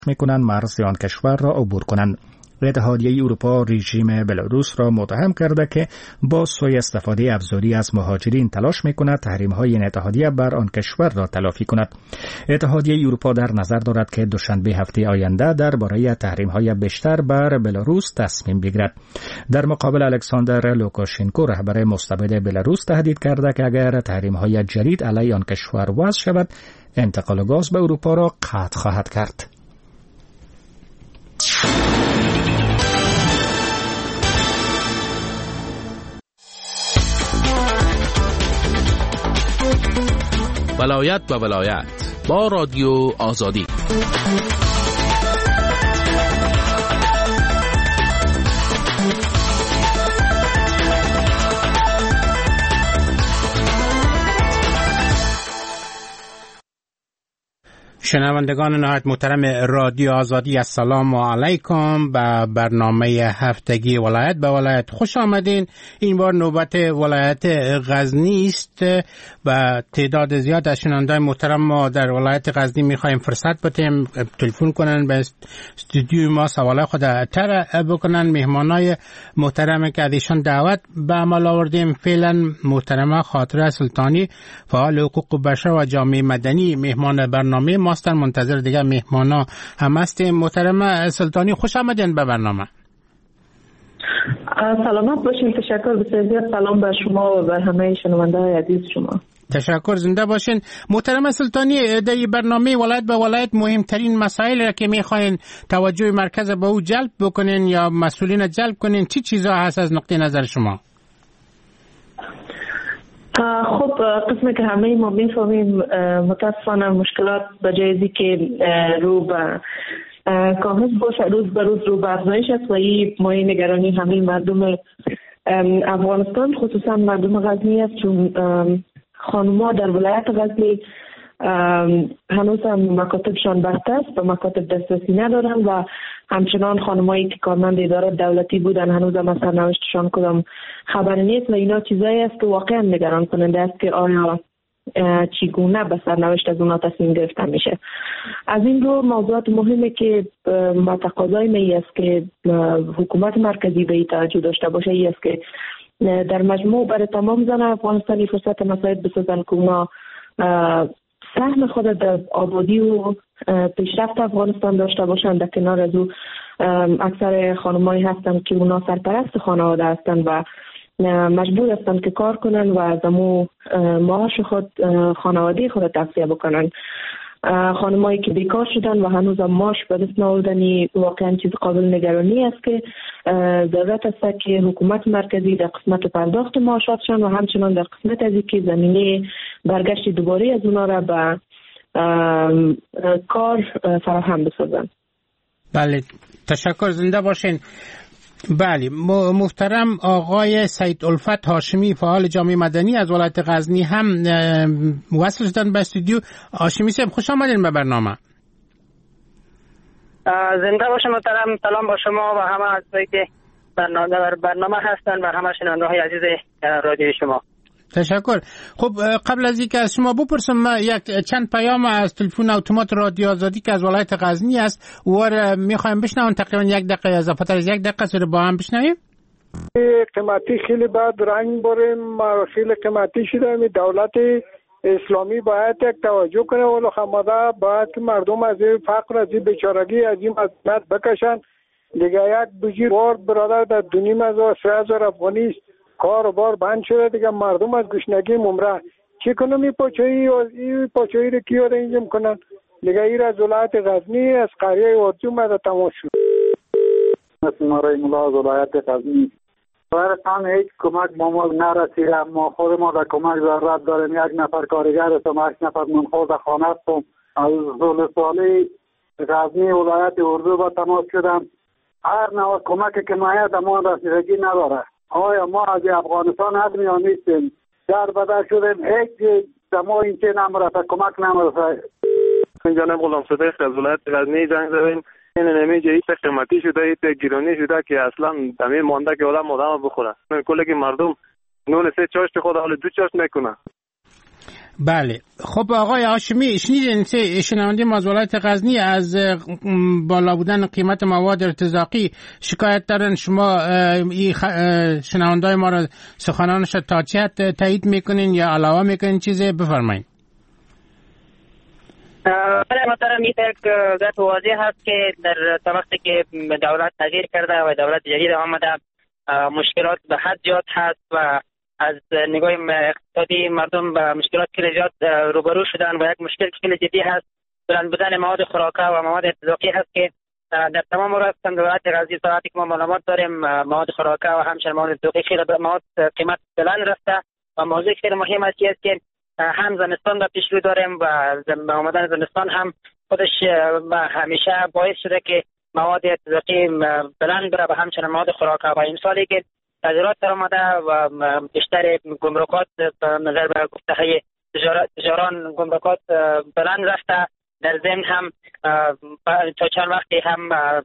میکنند مرز آن کشور را عبور کنند. اتحادیه اروپا رژیم بلاروس را متهم کرده که با سوء استفاده ابزاری از مهاجرین تلاش میکند تحریم‌های این اتحادیه بر آن کشور را تلافی کند. اتحادیه اروپا در نظر دارد که دوشنبه هفته آینده درباره تحریم‌های بیشتر بر بلاروس تصمیم بگیرد. در مقابل الکساندر لوکاشنکو رهبر مستبد بلاروس تهدید کرده که اگر تحریم‌های جدید علیه آن کشور وضع شود، انتقال گاز به اروپا را قطع خواهد کرد. ولایت به ولایت با رادیو آزادی. شنوندگان نهایت محترم رادیو آزادی، السلام علیکم. به برنامه هفتگی ولایت به ولایت خوش آمدین. این بار نوبت ولایت غزنی است. و تعداد زیاد از شنوندگان محترم ما در ولایت غزنی میخوایم فرصت بدیم تلفن کنن به استودیوی ما، سوالای خود طرح بکنن. مهمانای محترم که ازشان دعوت به عمل آوردیم فعلا محترمه خاطره سلطانی، فعال حقوق بشر و جامعه مدنی، مهمان برنامه ماستن. منتظر دیگه مهمانا هم هستیم. محترمه سلطانی خوش آمدین به برنامه. سلامت باشین. تشکر بسیار زیاد. سلام به شما و به همه شنونده های عزیز شما. تشکر، زنده باشین. محترم سلطانی، در برنامه ولایت به ولایت مهمترین مسائل را که میخواین توجه مرکز به او جلب بکنین یا مسئولین جلب کنین، چی چیزا هست از نقطه نظر شما؟ خب قسمی که همه ما میفهمیم متاسفانه مشکلات به جایزی که رو به کاهش باشه روز به روز رو به افزایش است و این مایه نگرانی همه مردم افغانستان خصوصا مردم غزنی است، چون خانوما در ولایت غزنی هنوز هم مکاتبشان بسته است و مکاتب دسترسی ندارن و همچنان خانمایی که کارمند اداره دولتی بودن هنوز هم از سرنوشتشان کدام خبری نیست و اینا چیزایی است که واقعا نگران کننده است که آیا چگونه به سرنوشت از اونا تصمیم گرفته میشه. از این رو موضوعات مهمه که ما تقاضای می است که حکومت مرکزی به این توجه داشته باشه ای است که در مجموع برای تمام زن افغانستانی فرصت مساعد بسازن که اونا سهم خود در آبادی و پیشرفت افغانستان داشته باشند. در کنار از او اکثر خانمایی هستند که اونا سرپرست خانواده هستند و مجبور هستند که کار کنن و از امو معاش خود خانواده خود تغذیه بکنن. خانمایی که بیکار شدن و هنوز هم معاش به دست نآوردنی واقعا چیز قابل نگرانی است که ضرورت است که حکومت مرکزی در قسمت پرداخت معاشاتشان و همچنان در قسمت از که زمینه برگشت دوباره از اونا را به کار فراهم بسازن. بله، تشکر، زنده باشین. بله، محترم آقای سید الفت هاشمی، فعال جامعه مدنی از ولایت غزنی هم وصل شدن به استودیو. هاشمی صاحب خوش آمدین به برنامه. زنده باشم محترم. سلام با شما و همه عزیزایی که برنامه هستن و همه شنونده‌های عزیز رادیو شما. تشکر. خب قبل از اینکه از شما بپرسم، چند پیام از تلفن اتومات رادیو آزادی که از ولایت غزنی است و میخوایم بشنویم، تقریبا 1 دقیقه اضافه تر از 1 دقیقه سر با هم بشنویم. قیمتی خیلی بد رنگ بریم، خیلی قیمتی شده. می دولت اسلامی باید یک توجه کنه و خماده باید که مردم از این فقر، از این بیچارگی، از این مذلت بکشن. دیگه یک بجیر بار برادر در 2,500 افغانی است، کار و بار بند شده دیگه، مردم از گشنگی ممره. چی کنم این پاچایی رو کیا رو انجام کنن دیگه؟ این از ولایت غزنی از قریه وادی اومده تمام شد. مارای ملا از ولایت غزنی. برایتان هیچ کمک با ما نرسیده. ما خود ما در کمک ضرورت داریم. 1 نفر کارگر هستم، 8 نفر منخوض خانه هستم. از زولسوالی غزنی ولایت اردو با تماس شدم. هر نوع کمک که مایه ما رسیدگی نداره. آیا ما از افغانستان آدمی ها نیستیم؟ در بدر شدیم، هیچ دما این چه نمرسه، کمک نمرسه. این جانب غلام صدیق از ولایت غزنی زنگ زدیم. این نمیجه ایت قیمتی شده، ایت گیرانی شده که اصلا دمی مانده که آدم بخوره. کلی که مردم نون 3 چاشت خود حال 2 چاشت میکنه. بله. خب آقای هاشمی، شنیدین شنونده ما از ولایت غزنی از بالا بودن قیمت مواد ارتزاقی شکایت دارن. شما شنوندای ما را سخنانش تا چه حد تایید میکنین یا علاوه میکنین چیزی؟ بفرمایید. برای محترم یک ذات واضح هست که در وقتی که دولت تغییر کرده و دولت جدید آمده مشکلات به حد زیاد هست و از نگاه اقتصادی مردم به مشکلات خیلی زیاد روبرو شدن و یک مشکل خیلی جدی هست بلند بودن مواد خوراکه و مواد ارتزاقی هست که در تمام راستان دولت غزنی ساعتی که ما معلومات داریم مواد خوراکه و همچنین مواد ارتزاقی خیلی مواد قیمت بلند رفته و موضوع خیلی مهم است که هم زمستان را پیش رو داریم و آمدن زمستان هم خودش همیشه باعث شده که مواد ارتزاقی بلند بره و همچنین مواد خوراکه و امسالی که تغییرات در آمده و بیشتر گمرکات نظر به گفته های تجاران گمرکات بلند رفته. در ضمن هم تا چند وقتی هم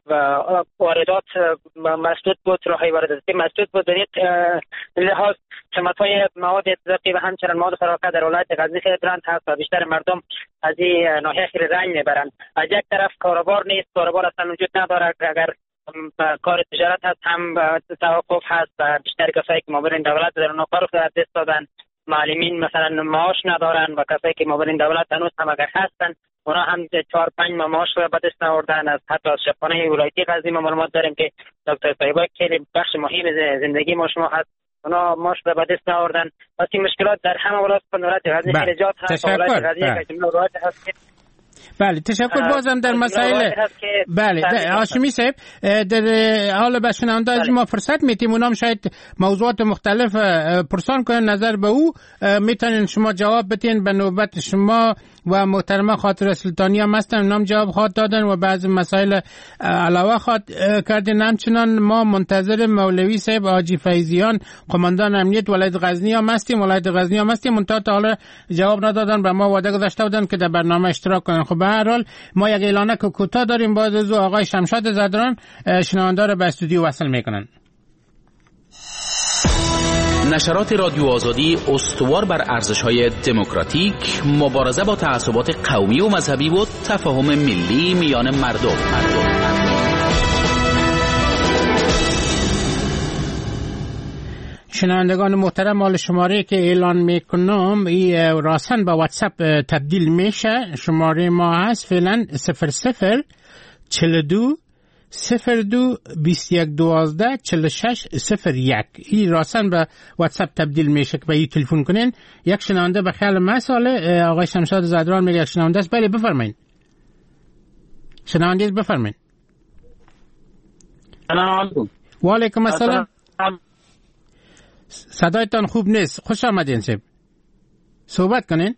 واردات مسدود بود، راهی وارداتی مسدود بود. در این لحاظ قیمت‌های مواد ارتزاقی و همچنین مواد خوراکه در ولایت غزنی خیلی بلند هست و بیشتر مردم از این ناحیه خیلی رنج میبرند. از یک طرف کاروبار نیست، کاروبار اصلا وجود نداره، اگر کار تجارت هست هم توقف هست و بیشتر کسایی که مابین دولت در اونها کار از دست دادن، معلمین مثلا معاش ندارن و کسایی که مابین دولت هنوز هم اگر هستن اونا هم 4-5 معاش رو به دست آوردن. از حتی از شفاخانه ولایتی غزنی ما معلومات داریم که دکتر طیبه خیلی بخش مهم زندگی ما شما هست، اونا معاش رو به دست آوردن. پس این مشکلات در همه ولایت غزنی خیلی زیاد هست. ولایت غزنی که جمله ولایت هست. بله تشکر. بازم در مسائل بله هاشمی صاحب در حال به شنونده از ما فرصت میتیم اونام شاید موضوعات مختلف پرسان کنن، نظر به او میتونین شما جواب بدین به نوبت شما و محترمه خاطر سلطانی هم هستن، اونام جواب خواهد دادن و بعض مسائل علاوه خواهد کردین. همچنان ما منتظر مولوی صاحب حاجی فیضیان قماندان امنیت ولایت غزنی هم هستیم. منتها تا حالا جواب ندادن، به ما وعده گذاشته بودن که در برنامه اشتراک کنن. خب به هر حال ما یک اعلانه کوتاه داریم، بعد از آقای شمشاد زدران شنونده را به استودیو وصل میکنن. نشرات رادیو آزادی استوار بر ارزش‌های دموکراتیک، مبارزه با تعصبات قومی و مذهبی و تفاهم ملی میان مردم. شنوندگان محترم، مال شماره که اعلان میکنم این راسن با واتساپ تبدیل میشه. شماره ما هست فعلا 00 42 02 21 12 46 01. این راسن به واتساپ تبدیل میشه که به این تلفن کنین. یک شنونده به خیال مسئله آقای شمشاد زدران میگه یک شنونده است. بله بفرمایید. شنونده بفرمایید. سلام علیکم. و علیکم السلام. صدایتان خوب نیست. خوش آمدین صاحب. صحبت کنین.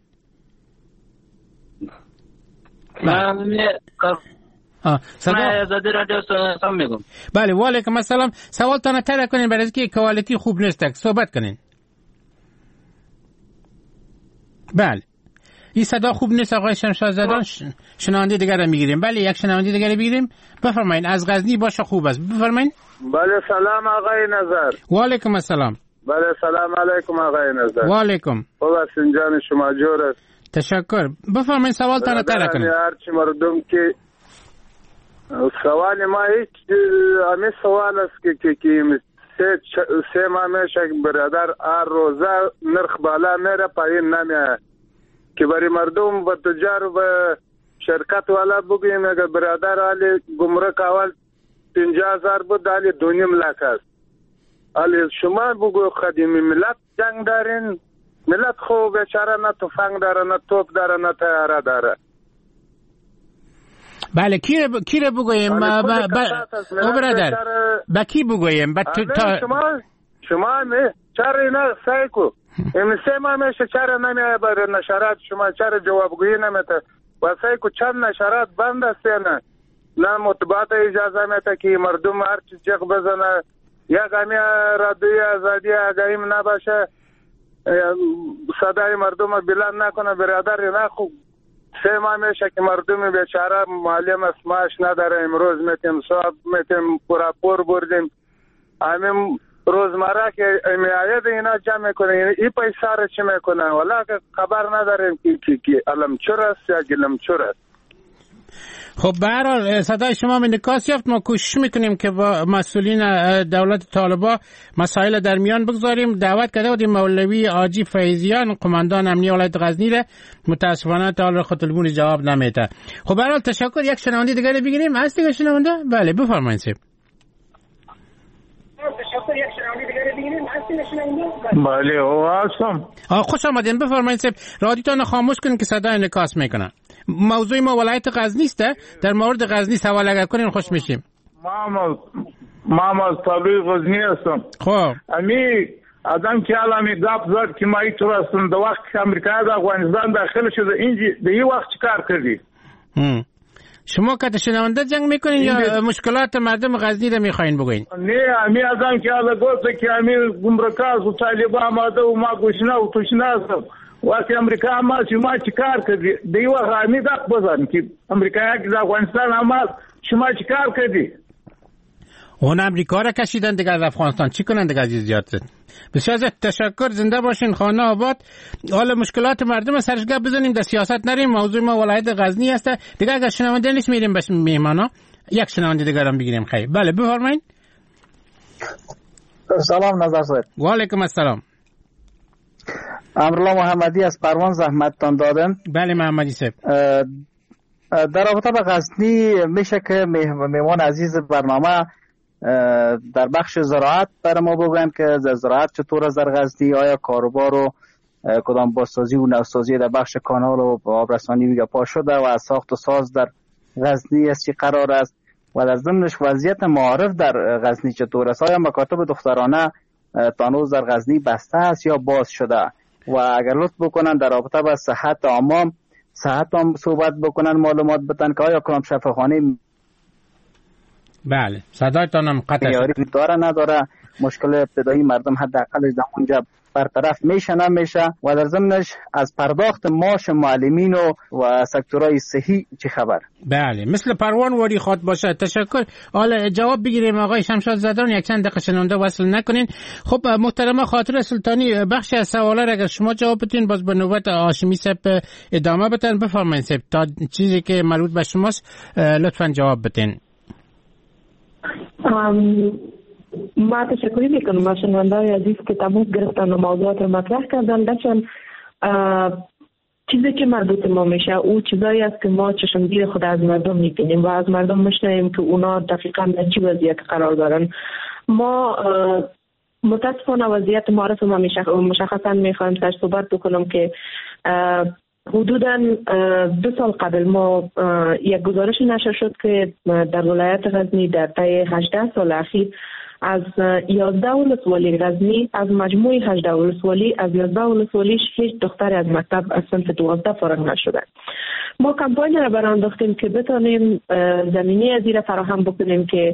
صدا زدی رادیو سلام میگم. بله و علیکم السلام. سوالتان تر کنین برای اینکه کوالیتی خوب نیست. صحبت کنین. بله. این صدا خوب نیست آقای شمشاد زدان. شنونده دیگر را میگیریم. بله یک شنونده دیگر بگیریم. بفرمایید. از غزنی باشه خوب است. بفرمایید. بله سلام آقای نظر. و علیکم السلام. بله سلام علیکم آقای نظر. و علیکم. خوب هستین جان شما جور است. تشکر. بفرمایید سوالتان تر کنید. هرچی مردم که سوال ما هیچ همین سوال است که سه ماه میشه برادر هر روزه نرخ بالا میره پایین نمیه که برای مردم و تجار و شرکت والا بگویم اگر برادر حالی گمرک اول 50,000 بود حالی 2.5 لک است. حالی شما بگو خدیمی ملت جنگ دارین، ملت خوب بیچاره نه تفنگ داره نه توپ داره نه تیاره داره. بله کی رو بگویم برادر با کی بگویم شما چرا اینا سعی کو سه ماه میشه چرا نمیه بر نشرات شما چرا جوابگویی نمیته و سعی کو چند نشرات بند است نه مطبوعات اجازه میته که مردم هر چیز جغ بزنه یک همی رادیوی آزادی آگاهیم نباشه صدای مردم بلند نکنه برادر نه خوب سه ماه میشه که مردم بیچاره معلم اسماش نداره. امروز میتیم صاحب میتیم پراپور بردیم همین روزمره که میآید اینا جمع میکنه، این پیسه را چی میکنه؟ ولی که خبر نداریم که علمچور است یا گلمچور است. خب به هر حال صدای شما انعکاس یافت. ما کوشش میکنیم که با مسئولین دولت طالبان مسائل در میان بگذاریم. دعوت کرده بودیم مولوی حاجی فیضیان قماندان امنیه ولایت غزنی را، متاسفانه تا حالا خطلبون جواب نمیده. خب به هر حال تشکر. یک شنونده دیگه بگیریم. هست دیگه شنونده؟ بله بفرمایید سید. بله هستم. خوش آمدین. بفرمایید سید. رادیوتون خاموش کنین که صدا انعکاس میکنه. موضوع ما ولایت غزنی است. در مورد غزنی سوال اگر کنین خوش میشیم. ما از طالوی غزنی هستم. خب امی آدم که علمی گپ زد که ما اینطور هستم در وقت که امریکا در افغانستان داخل شده اینجی در این وقت چی کار کردی؟ شما که شنونده جنگ میکنین یا مشکلات مردم غزنی رو میخواین بگوین؟ نه امی آدم که علم گفت که امی گمرکاز و طالبان آمده و ما گوشنه و توشنه هستم. وقتی امریکا آمد شما چی کار کردی؟ در این وقت امی گپ بزن که امریکا که در افغانستان آمد شما چی کار کردی؟ اون امریکا را کشیدن دیگه از افغانستان. چی کنن دیگه عزیز زیاد زد. بسیار تشکر. زنده باشین. خانه آباد. حالا مشکلات مردم سرش گپ بزنیم، در سیاست نریم. موضوع ما ولایت غزنی است. دیگه اگر شنونده نیست میریم به میهمانا. یک شنونده دیگه هم بگیریم. خیر بله بفرمایید. سلام نظر صاحب. و علیکم السلام. امرالله محمدی از پروان زحمتتان دادم. بله محمدی صاحب. در رابطه با غزنی میشه که مهمان عزیز برنامه در بخش زراعت برای ما بگوین که زراعت چطور است در غزنی؟ آیا کاروبار و کدام بازسازی و نوسازی در بخش کانال و آبرسانی پا شده و از ساخت و ساز در غزنی است چی قرار است؟ و در ضمنش وضعیت معارف در غزنی چطور است؟ آیا مکاتب دخترانه تانوز در غزنی بسته است یا باز شده؟ و اگر لطف بکنن در رابطه با صحت عامه هم صحبت بکنن، معلومات بدن که آیا کدام شفاخانه بله صدایتانم قطع شد داره نداره، مشکل ابتدایی مردم حداقل در اونجا برطرف میشه نمیشه، و در ضمنش از پرداخت معاش معلمین و سکتورهای صحی چه خبر؟ بله مثل پروان واری خواد باشه. تشکر. حالا جواب بگیریم آقای شمشاد زدان. یک چند دقیقه شنونده وصل نکنین. خب محترمه خاطر سلطانی بخش از سوالا اگر شما جواب بدین باز به نوبت هاشمی صاحب ادامه بدن. بفرمایید صاحب تا چیزی که مربوط به شماست لطفا جواب بدین. ما تشکر میکنم از شنونده‌های عزیز که تماس گرفتن و موضوعات رو مطرح کردن. داشتن چیزی که مربوط ما میشه او چیزایی است که ما چشمگیر خود از مردم میبینیم و از مردم میشنویم که اونا دقیقاً در چه وضعیت قرار دارن. ما متاسفانه وضعیت معرف ما مشخصا میخوایم سر صحبت بکنم که حدوداً 2 سال قبل ما یک گزارش نشر شد که در ولایت غزنی در طی 18 سال اخیر از 11 ولسوالی غزنی از مجموع 18 ولسوالی از 11 ولسوالیش هیچ دختری از مکتب از صنف 12 فارغ نشدن. ما کمپاین را برای انداختیم که بتانیم زمینه از این فراهم بکنیم که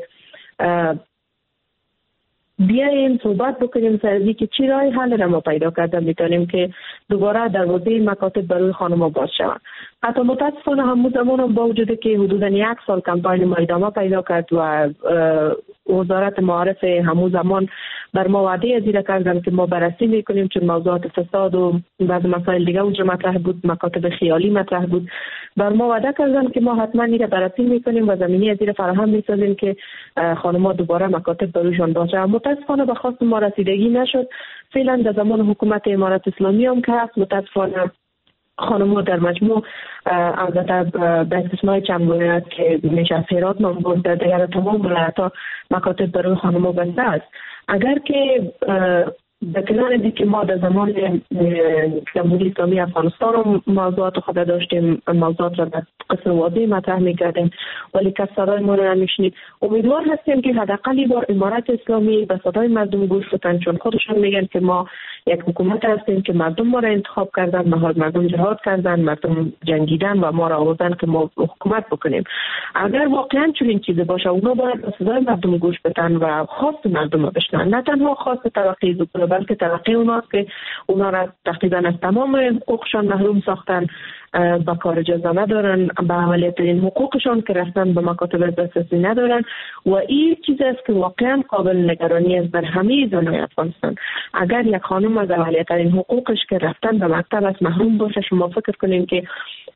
بیاییم صحبت بکنیم سر که چی راه حل را ما پیدا کردن میتونیم که دوباره دروازه مکاتب برای خانم‌ها باز شود. حتی متاسفانه همون زمان با وجود که حدوداً 1 سال کمپاین ما ادامه پیدا کرد و وزارت معارف همون زمان بر ما وعده ازیره کردن که ما بررسی میکنیم، چون موضوعات فساد و بعض مسائل دیگه اونجا مطرح بود، مکاتب خیالی مطرح بود. بر ما وعده کردن که ما حتما این را بررسی میکنیم و زمینه ازیره فراهم میسازیم که خانم‌ها دوباره مکاتب برایشان باشه. متاسفانه به خواست ما رسیدگی نشد. فعلا در زمان حکومت امارت اسلامی هم که هست متاسفانه خانم‌ها در مجموع البته به استثنای چند ولایت که میشه هرات نام در دیگر تمام ولایت‌ها مکاتب برای خانم‌ها بسته است. اگر که به کنار که ما در زمان جمهوری اسلامی افغانستان موضوعات خود داشتیم، موضوعات را در قسم واضح مطرح می‌کردیم ولی کس صدای ما را نمی‌شنید. امیدوار هستیم که حداقل بار امارت اسلامی به صدای مردم گوش بدن، چون خودشون میگن که ما یک حکومت هستیم که مردم ما را انتخاب کردن، مردم جهاد کردن، مردم جنگیدن و ما را آوردن که ما حکومت بکنیم. اگر واقعا چنین چیزی باشه اونا باید به صدای مردم گوش بدن و خواست مردم را بشنون، نه تنها خواست طبقه و بلکه طبقه اوناست که اونا را تقریبا از تمام حقوقشان محروم ساختن، با کار اجازه ندارن، به عملیات این حقوقشان که رفتن به مکاتب دسترسی ندارن و این چیزی است که واقعا قابل نگرانی است در همه زنهای افغانستان. اگر یک خانم از عملیات این حقوقش که رفتن به مکتب از محروم باشه، شما فکر کنین که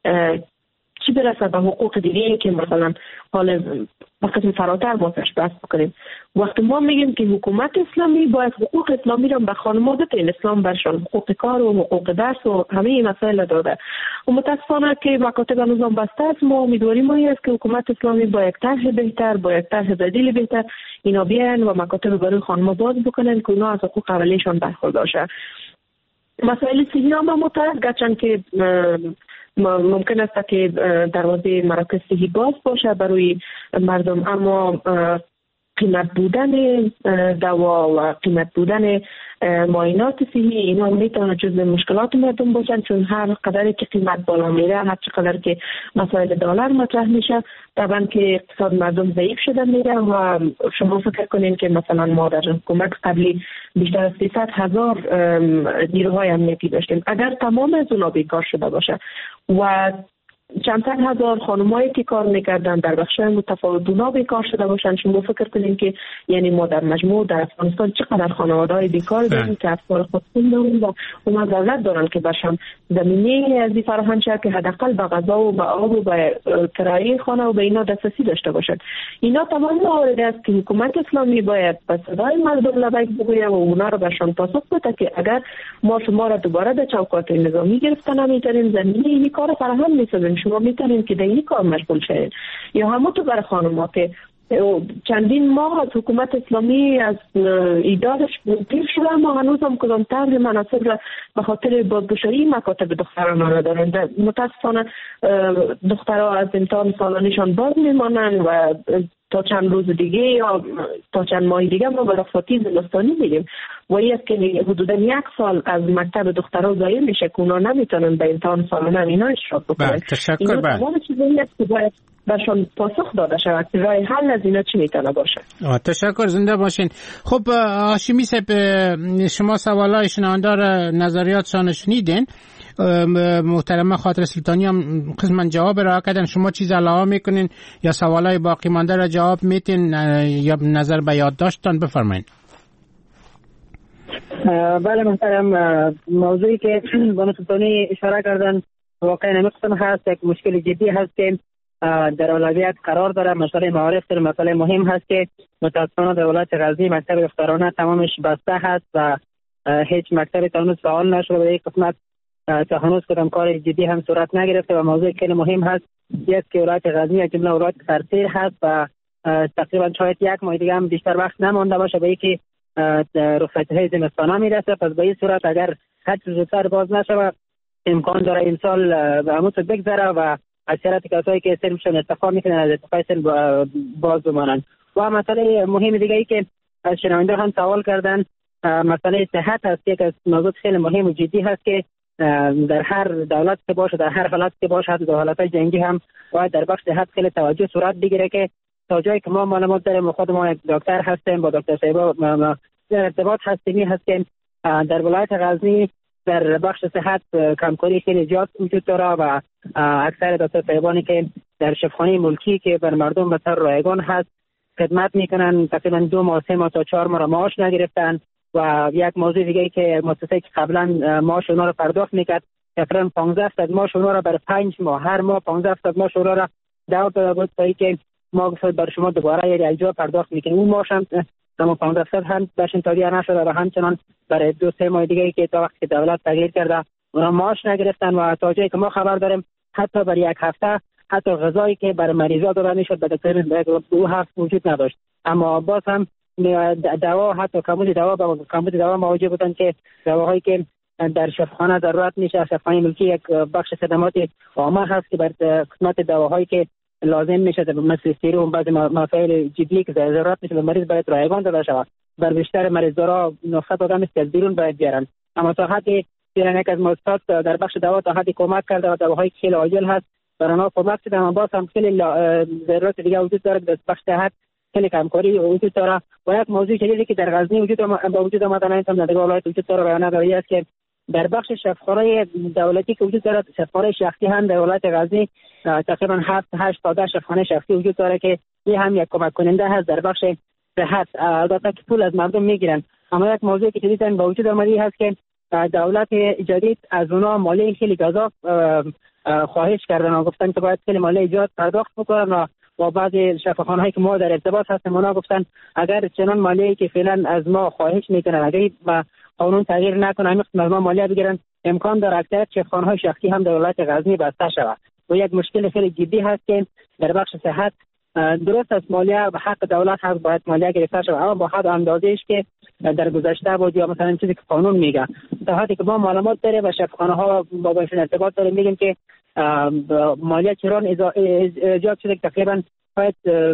چی برسه به حقوق دیگه که مثلا حال به قسم فراتر باسش بحث بکنیم. وقتی ما میگیم که حکومت اسلامی باید حقوق اسلامی را به خانواده این اسلام برشان حقوق کار و حقوق درس و همه این مسائل داده و متاسفانه که مکاتب نظام بسته است. ما امیدواری ما است که حکومت اسلامی با یک طرح بهتر، با یک طرح بدیل بهتر اینا بیان و مکاتب برای خانم باز بکنن که اونا از حقوق اولیشان برخوردار شن. مسائل صحی هم متعلق گرچند که ممکن است که دروازه مراکز صحی باز باشه برای مردم، اما قیمت بودن دوا و قیمت بودن معاینات صحی اینا میتونه جزء مشکلات مردم باشن، چون هر قدری که قیمت بالا میره، هر چقدر که مسائل دلار مطرح میشه، طبعا که اقتصاد مردم ضعیف شده میره و شما فکر کنین که مثلا ما در حکومت قبلی بیشتر از 300,000 نیروهای امنیتی داشتیم. اگر تمام از اونا بیکار شده باشه و چند صد هزار خانمایی که کار میکردن در بخش‌های متفاوت اونا بیکار شده باشن، شما فکر کنین که یعنی ما در مجموع در افغانستان چقدر خانواده‌های بیکار داریم که افکار خودشون دارن و اونا ضرورت دارن که برشان زمینه از این فراهم شد که حداقل به غذا و به آب و به کرایه خانه و به اینا دسترسی داشته باشن. اینا تمام موارد است که حکومت اسلامی باید به صدای مردم لبیک بگوید و اونا رو برشان پاسخ بده که اگر ما شما را دوباره به چوکات نظامی گرفتن نمیتونیم زمینه این کار فراهم می‌سازیم، شما میتونین که در این کار مشغول شید. یا همونطور برای خانم‌ها که چندین ماه از حکومت اسلامی از ایدادش پیر شده، اما هنوز هم کدام طرح مناسب را به خاطر بازگشایی مکاتب دختران ندارند. متاسفانه دخترها از امتحان سالانیشان باز میمانند و تا چند روز دیگه یا تا چند ماه دیگه ما به رخصتی زمستانی میریم و این است که حدودا 1 سال از مکتب دخترها ضایع میشه که اونا نمیتونن به امتحان سالانه اینا اشتراک بکنن. تشکر. تمام چیزایی است که باید برشان پاسخ داده شود که راه حل از اینا چی میتونه باشه. تشکر، زنده باشین. خب هاشمی صاحب، شما سوالای شنوندار نظریاتشان شنیدین. محترمه خاطر سلطانی هم قسما جواب را کردن. شما چیز علاوه میکنین یا سوالای باقی مانده را جواب میتین یا نظر به یادداشتتان بفرمایید؟ بله محترم، موضوعی که بانو سلطانی اشاره کردن واقعا نمی‌قسم هست، یک مشکل جدی هست که در اولویت قرار داره. مسئله معارف در مسئله مهم هست که متاسفانه در ولایت غزنی مکتب دخترانه تمامش بسته هست و هیچ مکتبی تا هنوز فعال نشده. در این قسمت تا هنوز کدام کار جدی هم صورت نگرفته و موضوع خیلی مهم هست است که ولایت غزنی یک جمله ولایت سرسیر هست و تقریبا شاید 1 ماه دیگه هم بیشتر وقت نمانده باشه به اینکه رخصتی‌های زمستانه میرسه. پس به این صورت اگر هر چیز زودتر باز نشه امکان داره این سال به همون بگذره و اکثریت کسایی که سلمشون استفاده میکنن از اتفاقی سلم باز بمانند. و مسئله مهم دیگه ای که از شنونده هم سوال کردن مسئله صحت هست. یک از موضوع خیلی مهم و جدی هست که در هر دولت که باشه، در هر حالت که باشه، حتی در حالت جنگی هم باید در بخش صحت خیلی توجه صورت بگیره که تا جایی که ما معلومات داریم، خود ما یک دکتر هستیم، با دکتر صاحب در ارتباط هستیم هستیم. در ولایت غزنی در بخش صحت کمکاری خیلی زیاد وجود داره و اکثر دکتر صاحبانی که در شفاخانه ملکی که بر مردم به طور رایگان هست خدمت میکنن تقریبا 2 ماه 3 ماه تا 4 ماه معاش نگرفتن. و یک موضوع دیگه که مؤسسه که قبلا معاش اونها رو پرداخت میکرد تقریبا 15% معاش اونها رو برای 5 ماه هر ماه 15% معاش اونها رو دعوت داده بود تا اینکه ما گفتیم برای شما دوباره یک جا پرداخت میکنیم. اون معاش هم اما 15% هم برشون تادیه نشده و همچنان برای 2-3 ماه دیگه که تا وقتی که دولت تغییر کرده اونها معاش نگرفتن و تا جایی که ما خبر داریم حتی برای 1 هفته حتی غذایی که برای مریضا داده میشد به تقریبا 2 هفته وجود نداشت. اما باز هم دوا حتی کمبود دوا مواجه بودن که دواهایی که در شفاخانه ضرورت میشه، شفاخانه ملکی یک بخش خدمات عامه هست که بر قسمت دواهایی که لازم میشه مثل سیروم بعضی مسائل جدی که ضرورت میشه به مریض باید رایگان داده شود. بر بیشتر مریض‌ها نسخه داده میشه که از بیرون باید بیارن. اما تا حدی یک از مؤسسات در بخش دوا تا حدی کمک کرده و دواهایی خیلی عاجل هست برای آنها کمک شده. اما باز هم خیلی ضرورت دیگه وجود داره در بخش صحت خیلی کمکاری وجود داره. و یک موضوع جدیدی که در غزنی وجود آمده نه تنها در ولایت وجود داره بیان داری است که در بخش شفاخانه دولتی که وجود داره، شفاخانه شخصی هم در ولایت غزنی تقریبا 7-8 تا 10 شفاخانه شخصی وجود داره که این هم یک کمک کننده هست در بخش صحت. البته که پول از مردم میگیرن، اما یک موضوعی که جدیداً با وجود آمده هست که دولت جدید از اونا مالی خیلی گزاف خواهش کردن و گفتن که باید خیلی مالی ایجاد پرداخت بکنن و بعضی شفاخانه‌هایی که ما در ارتباط هستیم اونا گفتن اگر چنان مالی که فعلا از ما خواهش میکنن اگر با قانون تغییر نکنه همیشه از ما مالی بگیرن، امکان داره اکثریت شفاخانه‌های شخصی هم در ولایت غزنی بسته شود و یک مشکل خیلی جدی هست که در بخش صحت درست است مالیه به حق دولت هست باید مالیه گرفته شود، اما با حد اندازه‌ایش که در گذشته بود یا مثلا چیزی که قانون میگه. تا حدی که ما معلومات داریم و شفاخانه‌ها با باشون ارتباط داریم میگیم که مالیه چرا ایجاد شده که تقریبا باید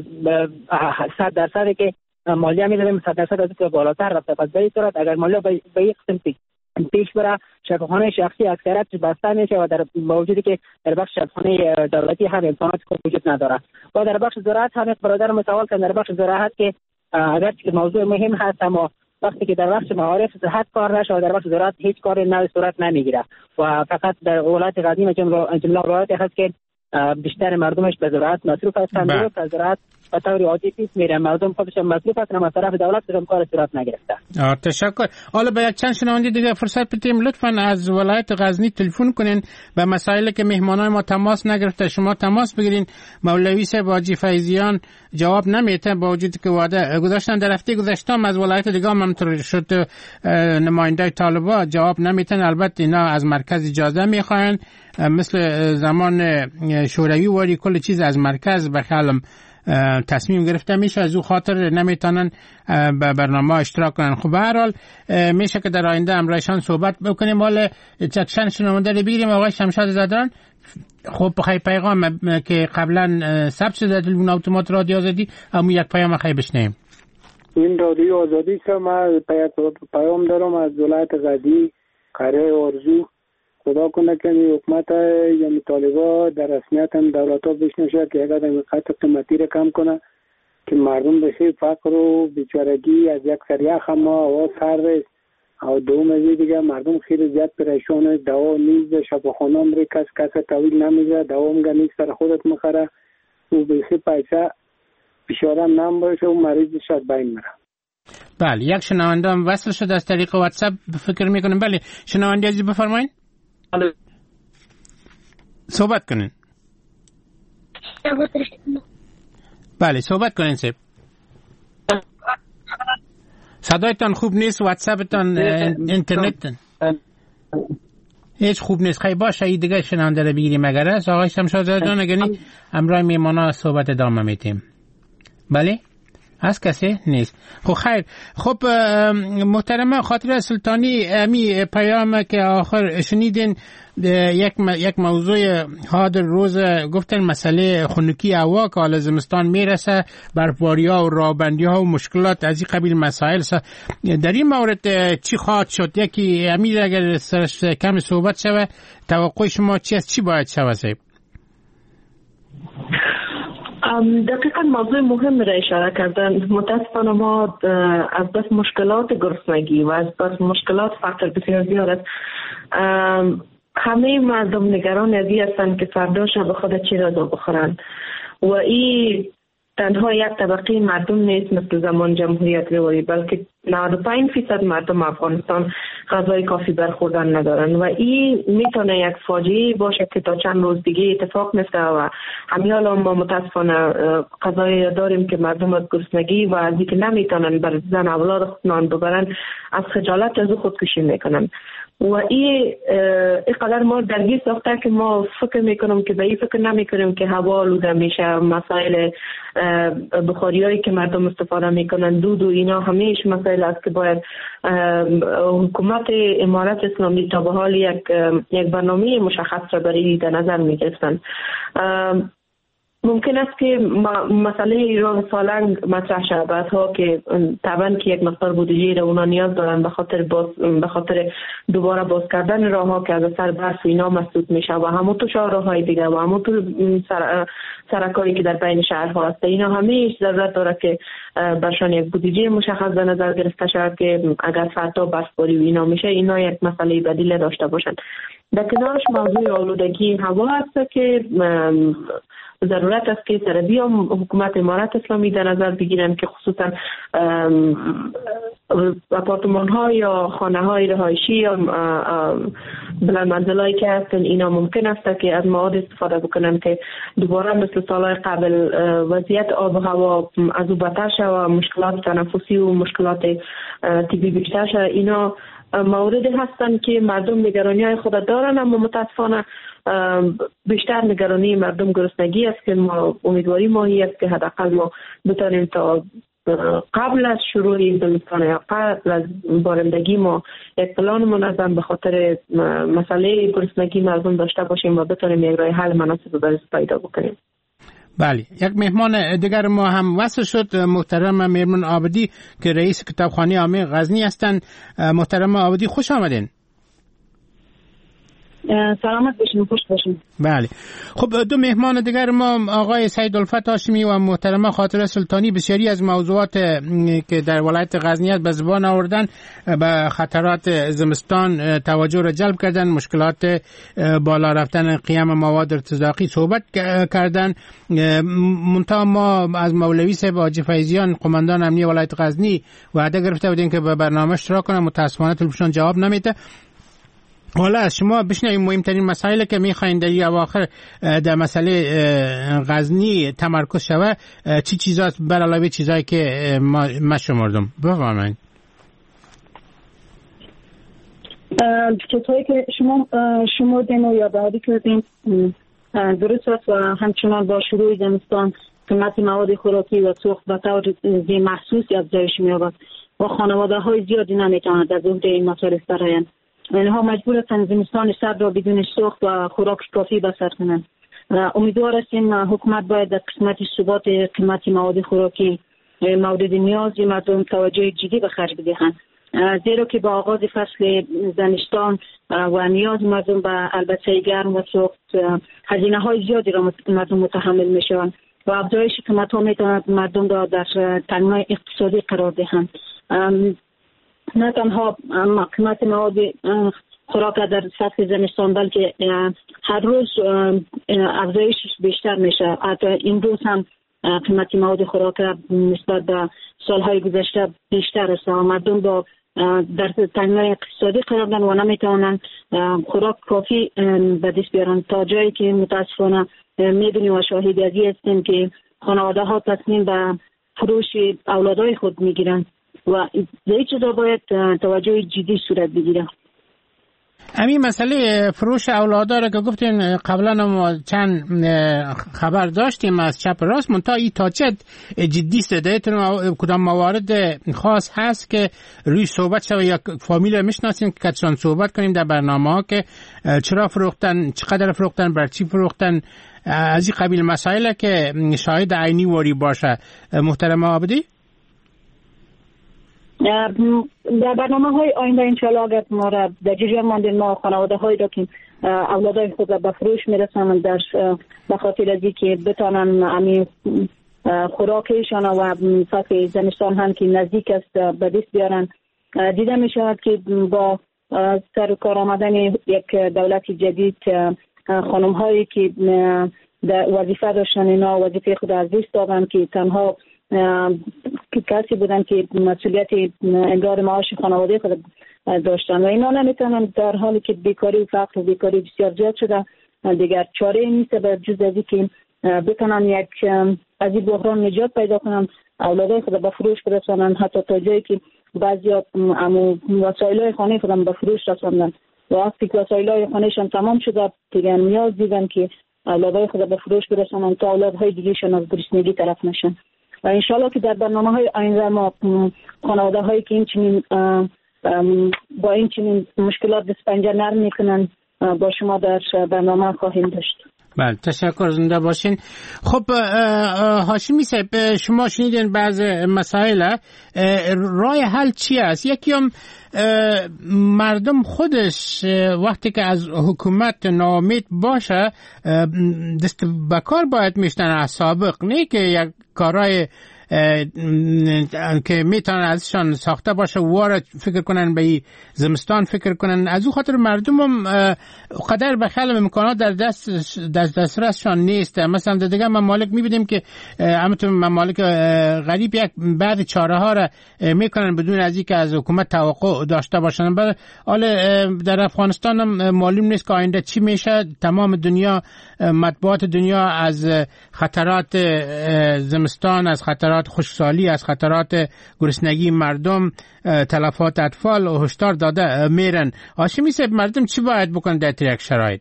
100% که مالیه میدادیم 100% از که بالاتر رفته. پس به این صورت اگر مالیه به یک قسم پیش بره شفاخانه شخصی اکثریت بسته میشه و در موجودی که در بخش شفاخانه دولتی هم امکانات وجود نداره. و در بخش زراعت هم برادر سوال کردن در بخش زراعت که اگر که موضوع مهم هست اما وقتی که در بخش معارف صحت کار نشه و در بخش زراعت هیچ کاری نه صورت نمیگیره و فقط در ولایت غزنی جمله ولایتی هست که بیشتر مردمش به زراعت مصروف هستند. درست از زراعت به طور عادی پیش میره، مردم خودشون مصروف هستند اما طرف دولت هم کار صورت نگرفته. تشکر. حالا به یک چند شنونده دیگه فرصت بدیم، لطفاً از ولایت غزنی تلفن کنین به مسائلی که مهمانای ما تماس نگرفته شما تماس بگیرین. مولوی صاحب حاجی فیضیان جواب نمیده با وجودی که وعده گذاشتن در هفته گذشته از ولایت دیگه هم همینطور شد نماینده طالبان جواب نمیدن. البته اینا از مرکز اجازه میخواین مثل زمان شوروی وری کل چیز از مرکز به خیالم تصمیم گرفته میشه، از او خاطر نمیتونن به برنامه اشتراک کنن. خب به هر حال میشه که در آینده امرایشان صحبت بکنیم. حالا چند شنونده رو بگیریم. آقای شمشاد زدران خب بخوای پیغام که قبلا ثبت شده در تلفن اتومات رادیو آزادی اما یک پیام خیلی بشنیم. این رادیو آزادی که من پیام دارم از ولایت غزنی قریه آرزو. خدا کنه که حکومت یعنی طالبا در رسمیت هم دولت ها بشنشه که اگر قیمت قیمتی رو کم کنه که مردم بشه فقر و بیچارگی از یک سریع خما و سر است. و دوم از دیگه مردم خیلی زیاد پریشانه، دوا نیست، شفاخانه هم ری کس طویل نمیزه، دوا هم نیست سر خودت مخره و بخی پیسه بیشارم نم باشه و مریض شد بین میره. بله یک شنونده هم وصل شده از طریق واتساپ فکر میکنم. بله شنونده عزیز بفرمایید. صحبت کنین. بله صحبت کنین سیب. صدایتان خوب نیست، واتساپتان اینترنت هیچ خوب نیست. خیلی باشه این دیگه شنونده رو بگیریم اگر است. آقای شمشاد جان اگرین امرای میمانا صحبت ادامه میتیم. بله از کسی نیست. خب خیر. خب محترمه خاطره سلطانی امی پیام که آخر شنیدین یک موضوع حاضر روز گفتن مسئله خنکی هوا که حال زمستان میرسه، برفباری ها و رابندی ها و مشکلات از این قبیل مسائل در این مورد چی خواهد شد؟ یکی امیر اگر سرش کم صحبت شوه توقع شما چی است؟ چی باید شوه سیب؟ دقیقا موضوع مهم را اشاره کردن. متاسفانه ما از بس مشکلات گرسنگی و از بس مشکلات فقر بسیار زیاد است. همه مردم نگران از این هستند که فردا شب خود چی را بخورند و این تنها یک طبقه مردم نیست مثل زمان جمهوریت رهبری، بلکه 95% مردم افغانستان غذای کافی برخوردن ندارن و این میتونه یک فاجعه باشه که تا چند روز دیگه اتفاق میفته و همین حالا ما متاسفانه قضایی داریم که مردم از گرسنگی و از اینکه نمیتونن بر زن اولاد خود نان ببرن از خجالت از خودکشی میکنن و این قدر ما درگیر ساخته که ما فکر میکنم که به این فکر نمیکنیم که هوا آلوده میشه، مسائل بخاریایی که مردم استفاده میکنن، دود و اینا همیش مسائل است که باید حکومت امارت اسلامی تا به حال یک برنامه مشخص را برای در نظر میگرفتن. ممکن است که مسئله راه سالنگ مطرح شود بعدها که طبعا که یک مقدار بودجه را اونا نیاز دارن به خاطر دوباره باز کردن راه ها که از اثر برف و اینا مسدود میشه و همونطور راه های دیگه و همونطور سرکاری که در بین شهرها هست. اینا همه ضرورت داره که برشان یک بودجه مشخص به نظر گرفته شود که اگر فردا برفباری و اینا میشه اینا یک مسئله بدیل داشته باشند. در کنارش موضوع آلودگی هوا هست که ضرورت است که سربی حکومت امارت اسلامی در نظر بگیرن که خصوصا آپارتمان ها یا خانه های رهایشی یا بلند منزلایی که هستن اینا ممکن است که از مواد استفاده بکنن که دوباره مثل سالهای قبل وضعیت آب و هوا از او بدتر شد و مشکلات تنفسی و مشکلات طبی بیشتر شد. اینا موارد هستن که مردم نگرانی های خود دارن، اما متاسفانه بیشتر نگرانی مردم گرسنگی است که ما امیدواری ماهی است که حداقل ما بتانیم تا قبل از شروع زمستان یا قبل از بارندگی ما یک پلان منظم به خاطر مسئله گرسنگی مردم داشته باشیم و بتانیم یک راه حل مناسب برای پیدا بکنیم. بله، یک مهمان دیگر ما هم وصل شد، محترم میرمن عابدی که رئیس کتابخانه عامه غزنی هستند. محترم عابدی خوش آمدین. سلامت باشین، خوش باشین. بله، خب دو مهمان دیگر ما آقای سیدالفت هاشمی و محترمه خاطره سلطانی بسیاری از موضوعات که در ولایت غزنی به زبان آوردن، به خطرات زمستان توجه را جلب کردن، مشکلات بالا رفتن قیام مواد ارتزاقی صحبت کردن. منتها ما از مولوی صاحب حاجی فیضیان قماندان امنیه ولایت غزنی وعده گرفته بودیم که به برنامه اشتراک کنه، متاسفانه تلفنشون جواب نمیده. حالا از شما بشنویم مهمترین مسائلی که میخواین در اواخر در مسئله غزنی تمرکز شود چی چیزاست بر علاوه چیزایی که ما شمردم؟ بفرمایید. چیزهایی که شما شمردین و یادآوری کردین درست است و همچنان با شروع زمستان قیمت مواد خوراکی و سوخت به طور محسوسی افزایش می‌یابد و خانواده‌های زیادی نمی‌توانند از عهده این مصارف برآیند. اینها مجبور هستند زمستان سرد را بدون سوخت و خوراک کافی بسر کنند. امیدوار هستیم حکومت باید در قسمت ثبات قیمت مواد خوراکی مورد نیاز مردم توجه جدی به خرج بدهند، زیرا که با آغاز فصل زمستان و نیاز مردم به البته گرم و سوخت هزینه‌های زیادی را مردم متحمل می‌شوند و افزایش قیمت‌ها می‌تواند مردم را در تنگنای اقتصادی قرار دهند. نه تنها قیمت مواد خوراک در فصل زمستان بلکه هر روز افزایش بیشتر میشه. حتی این روز هم قیمت مواد خوراک نسبت به سالهای گذشته بیشتر است و مردم با در تنگنای اقتصادی قرار دارند و نمیتوانند خوراک کافی به دست بیارند، تا جایی که متاسفانه میدونیم و شاهد ازی هستیم که خانواده ها تصمیم به فروش اولادهای خود میگیرند و این چیزا باید توجه جدی صورت بگیره. همین مسئله فروش اولادا را که گفتین قبلا ما چند خبر داشتیم از چپ راست، منتها این تا چه جدی است؟ کدام موارد خاص هست که روی صحبت شد یا فامیل میشناسیم که کتشان صحبت کنیم در برنامه ها که چرا فروختن، چقدر فروختن، بر چی فروختن، از این قبیل مسائل که شاهد عینی واری باشه. محترم عابدی، در برنامه‌های آینده انشاءالله اگر ما را در جریان ماندیم، ما خانواده‌هایی را که اولادای خود را به فروش می‌رسانند در به خاطر از اینکه بتانن همین خوراکشان و فصل زمستان هم که نزدیک است به دست بیارن، دیده می‌شود که با سر و کار آمدن یک دولت جدید خانم‌هایی که در وظیفه داشتن اینا وظیفه خود از دست دادن که تنها کسی بودن که مسئولیت انگار معاش خانواده خود داشتن و اینا نمیتونن، در حالی که بیکاری و فقر و بیکاری بسیار زیاد شده دیگر چاره نیست به جز از اینکه بتونن یک از این بحران نجات پیدا کنن، اولادای خود به فروش برسانن، حتی تا جایی که بعضیا وسایل‌های خانه خودم به فروش رساندن و وقتی که وسایل‌های خانهشان تمام شده دیگر نیاز دیدن که اولادای خود به فروش برسانن تا اولادهای دیگه‌شان از گرسنگی طرف نشن. و انشالله که در برنامه‌های آینده ما خانواده‌هایی که این با این چنین مشکلات دست پنجه نرم میکنن با شما در برنامه خواهیم داشت. بله تشکر، زنده باشین. خب هاشمی صاحب، شما شنیدین بعض مسائل، راه حل چی است؟ یکی هم مردم خودش وقتی که از حکومت ناامید باشه دست بکار باید میشتن از سابق، نه که یک کارهای که میتونن ازشان ساخته باشه وارد فکر کنن به زمستان فکر کنن. از او خاطر مردم هم قدر به خیلی امکانات در دسترسشان نیست. مثلا در دیگه ممالک میبینیم که همونطور ممالک غریب یک بعد چاره ها را میکنن بدون از اینکه از حکومت توقع داشته باشن. حالا در افغانستان هم معلوم نیست که آینده چی میشه. تمام دنیا، مطبوعات دنیا از خطرات زمستان، از خطرات خشکسالی، از خطرات گرسنگی مردم، تلفات اطفال و هشدار داده میرن. هاشمی صاحب، مردم چی باید بکنن در یک شرایط؟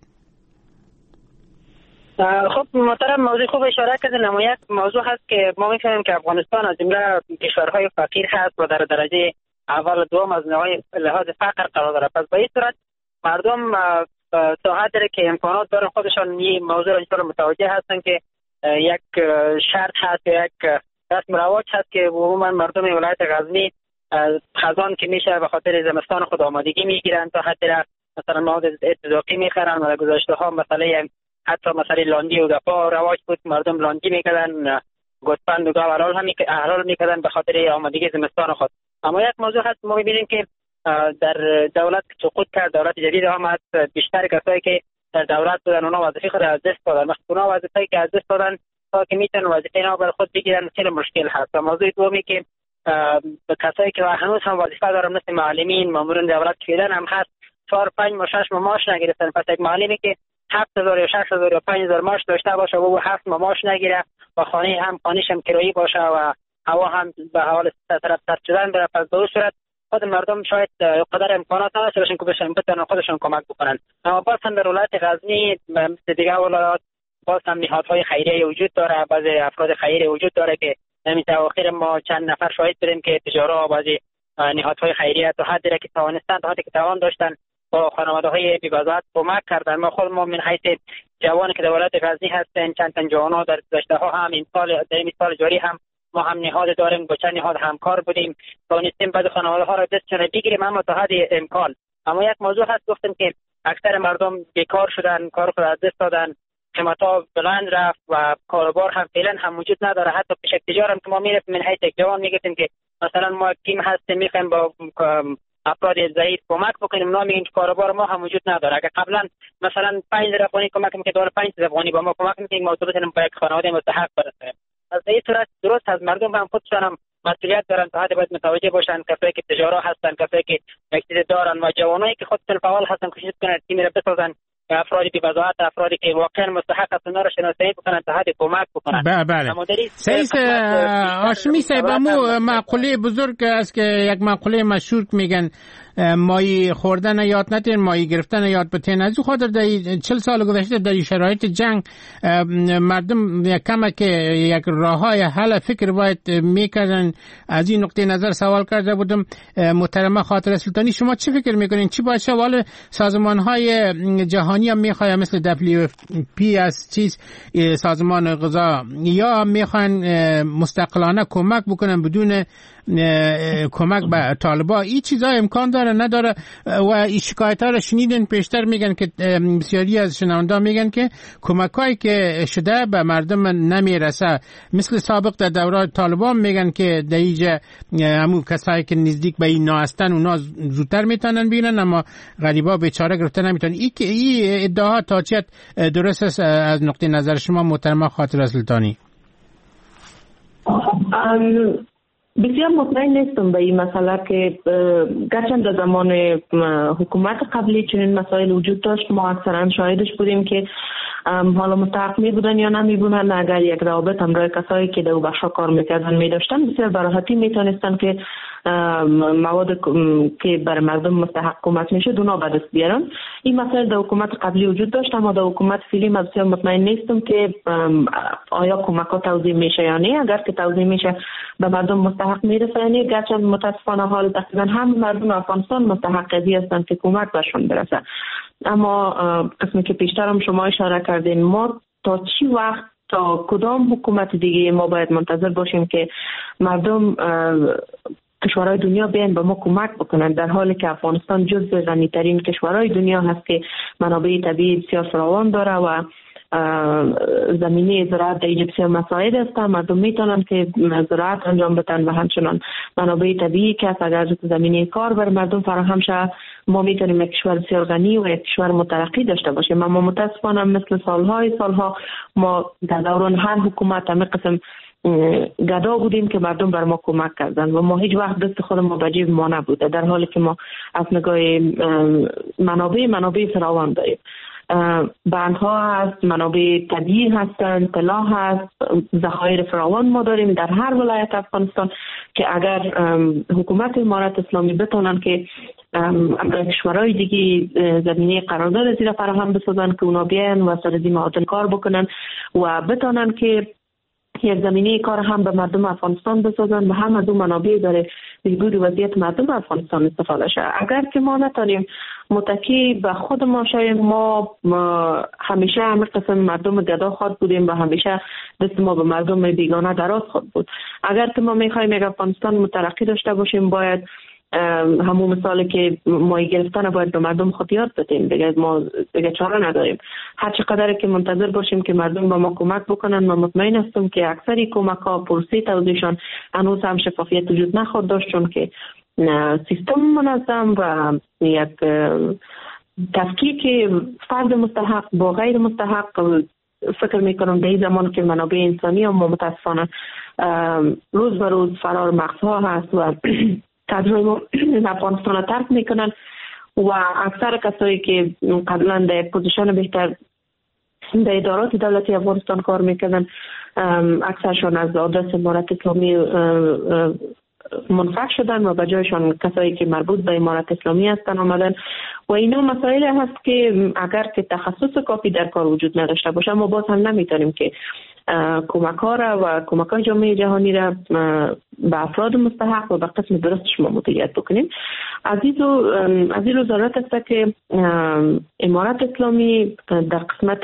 خب محترم، موضوع خوب اشاره کردن. اما یک موضوع هست که ما می‌فهمیم که افغانستان از جمله کشورهای فقیر هست و در درجه اول دوم از لحاظ فقر قرار داره. پس به این صورت مردم تا حدی که امکانات دارن خودشان این موضوع را اینطور متوجه هستن که یک شرط هست، یک رسم رواج هست که عموما مردم ولایت غزنی خزان که میشه به خاطر زمستان خود آمادگی میگیرن، تا حدی مثلا مواد اتزاقی میخرن و گذاشته ها مسئله حتی مسئله لاندی و گپا رواج بود، مردم لاندی میکردن، گوسفند و گاو حلال میکردن به خاطر آمادگی زمستان خود. اما یک موضوع هست ما میبینیم که در دولت سقوط کرد، دولت جدید آمد، بیشتر کسایی که در دولت بودن اونا وظیفه خود از دست دادن. وقتی اونا وظیفه‌ای که از دست دادن تا که میتونن وظیفه اینا بر خود بگیرن خیلی مشکل هست. و موضوع دومی که کسایی که هنوز هم وظیفه دارن مثل معلمین، مامورین دولت فعلا هم هست 4 5 و 6 معاش نگرفتن. پس یک معلمی که 7000 یا 6000 یا 5000 معاش داشته باشه و 7 معاش نگیره و خانه‌ش هم کرایی باشه و هوا هم به حال طرف سرد شدن بره، پس به صورت خود مردم شاید قدر امکانات نداشته باشن که بتونن خودشون کمک بکنن. اما باز هم در ولایت غزنی مثل دیگه ولایات باز هم نهادهای خیریه وجود داره، بعضی افراد خیریه وجود داره که همین اواخر ما چند نفر شاهد بودیم که تجارا بعضی نهادهای خیریه تا حدی که توانستن، تا حدی که توان داشتن با خانواده‌های بی‌وزارت کمک کردن. ما خود من حیث جوانی که در ولایت غزنی هستن، چند تا جوان‌ها در گذشته‌ها هم این سال جاری هم ما هم نهاد داریم، با چند نهاد همکار بودیم، توانستیم بعضی خانواده‌ها را دستشون بگیریم اما تا حد امکان. اما یک موضوع هست گفتم که اکثر مردم بیکار شدن، کار خود از دست دادن، قیمتا بلند رفت و کاروبار هم فعلا هم وجود نداره. حتی پیش تجارت که ما میرفتیم من حیث یک جوان میگفتیم که مثلا ما تیم هستیم میخوایم با افراد ضعیف کمک بکنیم، اونا میگن کاروبار ما هم وجود نداره. اگه قبلا مثلا 5 افغانی کمک میکرد، دور 5 افغانی با ما کمک میکنیم، ما بتونیم با یک خانواده مستحق برسیم. از این صورت درست از مردم هم خودشان هم مسئولیت دارن، تا حد باید متوجه باشن کسایی که تجارا هستن، کسایی که اقتصاد دارن و جوانایی که خودشون فعال هستن کوشش کنن تیم را بسازن، افرادی بی‌وزارت، افرادی که واقعا مستحق هستن را شناسایی بکنن تا حد کمک بکنن. بله. سید هاشمی صاحب، مقوله بزرگ است که یک مقوله مشهور میگن مایی خوردن یاد نتین، مایی گرفتن یاد بتین. از او خاطر در 40 سال گذشته در شرایط جنگ مردم کم که یک راههای حل فکر باید میکردن. از این نقطه نظر سوال کرده بودم محترمه خاطره سلطانی، شما چی فکر میکنین؟ چی باید شوال سازمانهای جهانی هم میخواین مثل WFP از چیز سازمان غذا، یا میخواین مستقلانه کمک بکنن بدون کمک به طالبا؟ این چیزا امکان داره نداره؟ و این شکایت ها رو شنیدین پیشتر، میگن که بسیاری از شنونده میگن که کمکایی که شده به مردم نمیرسه. مثل سابق در دوره طالبان میگن که در اینجا همون کسایی که نزدیک به این هستن اونا زودتر میتونن بینن، اما غریبا بیچاره گرفته نمیتونن. این ادعاها تا چقدر درست است از نقطه نظر شما محترمه خاطره سلطانی؟ بسیار مطمئن نیستم به این مسئله که گرچند در زمان حکومت قبلی چنین مسائل وجود داشت، ما اکثرا شاهدش بودیم که حالا مستحق می بودن یا نمی بودن، اگر یک روابط همراه کسایی که در بخشا کار میکردن می داشتن بسیار براحتی می تونستن که مواد که برای مردم مستحق کمک میشه دونا به دست بیارن. این مسائل در حکومت قبلی وجود داشت، اما در حکومت فعلی من بسیار مطمئن نیستم که آیا کمک ها توزیع میشه یا نه. اگر که توزیع میشه به مردم مستحق میرسه یا نه، گرچند متاسفانه حال تقریبا هم مردم افغانستان مستحق ازی هستند که کمک برشون برسه. اما قسمی که پیشتر هم شما اشاره کردین، ما تا چی وقت، تا کدام حکومت دیگه ما باید منتظر باشیم که مردم کشورهای دنیا بیان به ما کمک بکنن، در حالی که افغانستان جزو غنی‌ترین کشورهای دنیا هست که منابع طبیعی بسیار فراوان داره و زمینه زراعت در اینجا بسیار مساعد است. مردم میتونن که زراعت انجام بدن و همچنان منابع طبیعی که اگر زمینه کار بر مردم فراهم شه، ما میتونیم یک کشور بسیار غنی و یک کشور مترقی داشته باشیم. اما متاسفانه مثل سالها ما در دوران هر حکومت همه قسم گدا بودیم که مردم بر ما کمک کردن و ما هیچ وقت دست خود ما به جیب ما نبوده، در حالی که ما از نگاه منابع فراوان داریم. بندها هست، منابع طبیعی هستند، طلا هست، ذخایر فراوان ما داریم در هر ولایت افغانستان که اگر حکومت امارت اسلامی بتونن که کشورهای دیگه زمینه قرارداد زیر فراهم بسازن که اونا بیان و سرزی معادن کار بکنن و بتونن که یک زمینه کار هم به مردم افغانستان بسازن و هم از اون منابع داره بهبود وضعیت مردم افغانستان استفاده شه. اگر که ما نتونیم متکی به خود ما شویم، ما همیشه همه قسم مردم گدا خود بودیم و همیشه دست ما به مردم بیگانه دراز خود بود. اگر که ما میخوایم یک افغانستان مترقی داشته باشیم، باید همون مثالی که ماهی گرفتن باید به مردم خود یاد بدیم. دیگه چاره نداریم. هر چقدر که منتظر باشیم که مردم به ما کمک بکنن، من مطمئن هستم که اکثری کمک ها پروسه توزیعشان هنوز هم شفافیت وجود نخواهد داشت، چون که سیستم منظم و یک تفکیک فرد مستحق با غیر مستحق، فکر میکنم در این زمان که منابع انسانی هم متاسفانه روز به روز فرار مغزها هست و کادرهای ما افغانستان را ترک میکنن و اکثر کسایی که قبلا در پوزیشن بهتر در ادارات دولتی افغانستان کار میکنن، اکثرشان از آدرس امارت اسلامی منفک شدن و به جایشان کسایی که مربوط به امارت اسلامی هستن آمدن و اینا مسائل هست که اگر که تخصص کافی در کار وجود نداشته باشه، ما باز هم نمیتونیم که کمک ها را و کمک های جامعه جهانی را به افراد مستحق و به قسم درستش ما مدیریت بکنیم. از این رو ضرورت است که امارت اسلامی در قسمت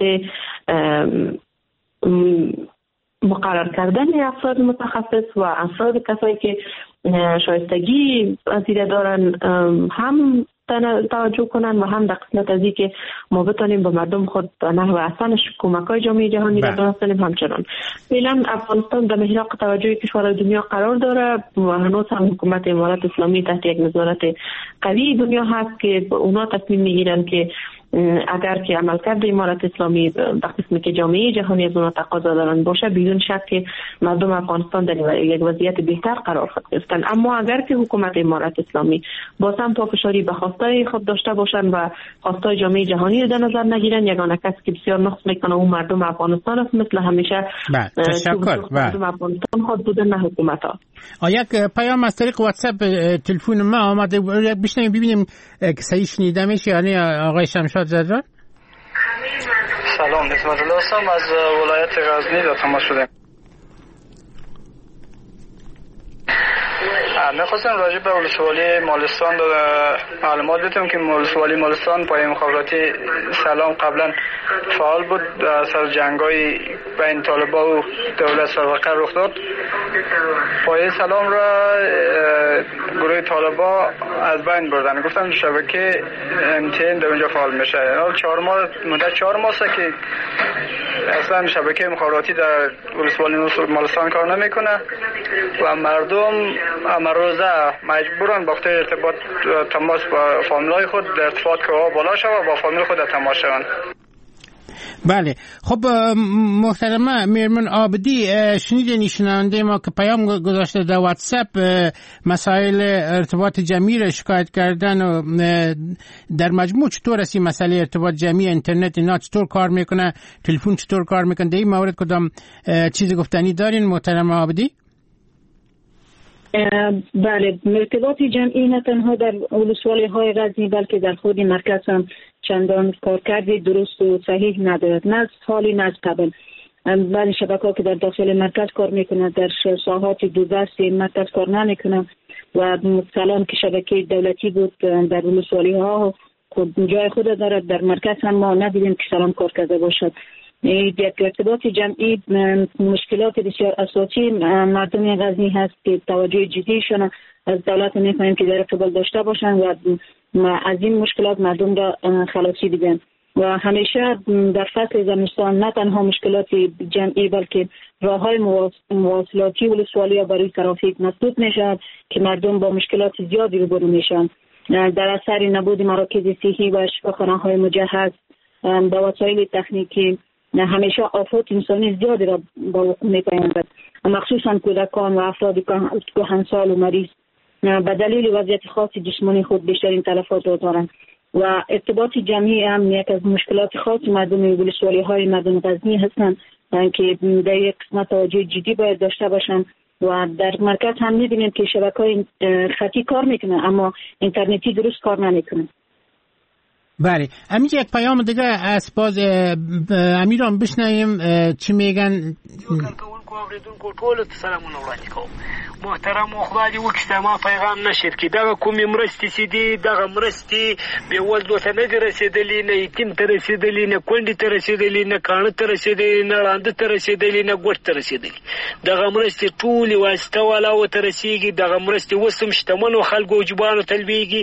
مقرر کردن افراد متخصص و افراد کسایی که شایستگی پذیره دارن هم توجه کنن و هم در قسمت از این که ما بتانیم به مردم خود به نحو احسنش کمک‌های جامعه جهانی را برسانیم. همچنان فعلا افغانستان در محراق توجه کشورهای دنیا قرار داره و هنوز هم حکومت امارت اسلامی تحت یک نظارت قوی دنیا هست که اونا تصمیم میگیرن که اگر که عملکرد امارت اسلامی به قسمی که جامعه جهانی از اونها تقاضا دارن باشه، بدون شک که مردم افغانستان در یک وضعیت بهتر قرار خواهد گرفتن. اما اگر که حکومت امارت اسلامی با هم پافشاری به خواستای خود داشته باشن و خواستای جامعه جهانی رو در نظر نگیرن، یگانه کسی که بسیار نقص میکنه اون مردم افغانستان است، مثل همیشه مردم افغانستان خود بودن، نه حکومت ها. یک پیام از طریق واتساپ تلفن ما آمده، بشنویم ببینیم که صحیح شنیده میشه. یعنی آقای شمشاد زدران. سلام، نسبت الله هستم از ولایت غزنی در تماس شدیم. میخواستم راجع به ولسوالی مالستان معلومات بدم که ولسوالی مالستان پای مخابراتی سلام قبلا فعال بود، سر جنگای بین طالبان و دولت سابقه رخ داد. پای سلام را گروه طالبان از بین بردن، گفتن شبکه MTN در اونجا فعال میشه. مدت 4 ماه که اصلا شبکه مخابراتی در ولسوالی مالستان کار نمیکنه و مردم امروزه مجبورن با ارتباط تماس با فامیلای خود در ارتباط که بالا شود و با فامیل خود تماس شوند. بله، خب محترمه میرمن عابدی، شنیدین شنونده ما که پیام گذاشته در واتساپ مسائل ارتباط جمعی را شکایت کردن و در مجموع چطور است مسئله ارتباط جمعی، اینترنت اینا چطور کار میکنه، تلفن چطور کار میکنه، در این مورد کدام چیز گفتنی دارین محترمه عابدی؟ بله، ارتباط جمعی نه تنها در ولسوالی های غزنی بلکه در خود مرکز هم چندان کارکرد درست و صحیح ندارد، نه از حالی نه از قبل. بعضی شبکه‌ها که در داخل مرکز کار میکنند در ساحات دوردست مرکز کار نمیکنند و مثلا که شبکه دولتی بود در ولسوالی ها خود جای خود دارد، در مرکز هم ما ندیدیم که سلام کار کرده باشد. یک ارتباط جمعی مشکلات بسیار اساسی مردم غزنی هست که توجه جدیشون از دولت می‌خواهیم که در ارتباط داشته باشن و از این مشکلات مردم را خلاصی بدن و همیشه در فصل زمستان نه تنها مشکلات جمعی بلکه راه‌های مواصلاتی ولسوالی برای ترافیک مسدود میشد که مردم با مشکلات زیادی روبرو میشن در اثر نبود مراکز صحی و شفاخانه‌های مجهز با وسایل تکنیکی. همیشه آفات انسانی زیادی را با وقوع می‌پیوندد، مخصوصا کودکان و افراد کهنسال و مریض به دلیل وضعیت خاص جسمانی خود بیشترین تلفات را دارند و ارتباط جمعی هم یک از مشکلات خاص مردم ولسوالی‌های مردم غزنی هستند که در یک قسمت توجه جدی باید داشته باشند و در مرکز هم می‌بینیم که شبکه‌های خطی کار میکنه اما اینترنتی درست کار نمیکنه. بله، همین یک پیام دیگه از باز امیران بشنویم چی میگن. اوریدونکو ټول سلامونه وړاندې کوم. محترم خدای دې وکړي ما پیغام نشید کې دغه کومې مرستې چې دي دغه مرستې بېوزلو ته نه دي رسېدلي، نه یتیم ته رسېدلي، نه کونډې ته رسېدلي، نه کاڼه ته رسېدلي، نه ړانده ته رسېدلي، نه ګوټ ته رسېدلي. دغه مرستې ټولې واسطه والاو ته رسېږي. دغه مرستې اوس هم شتمنو خلکو او جبانو ته لوېږي.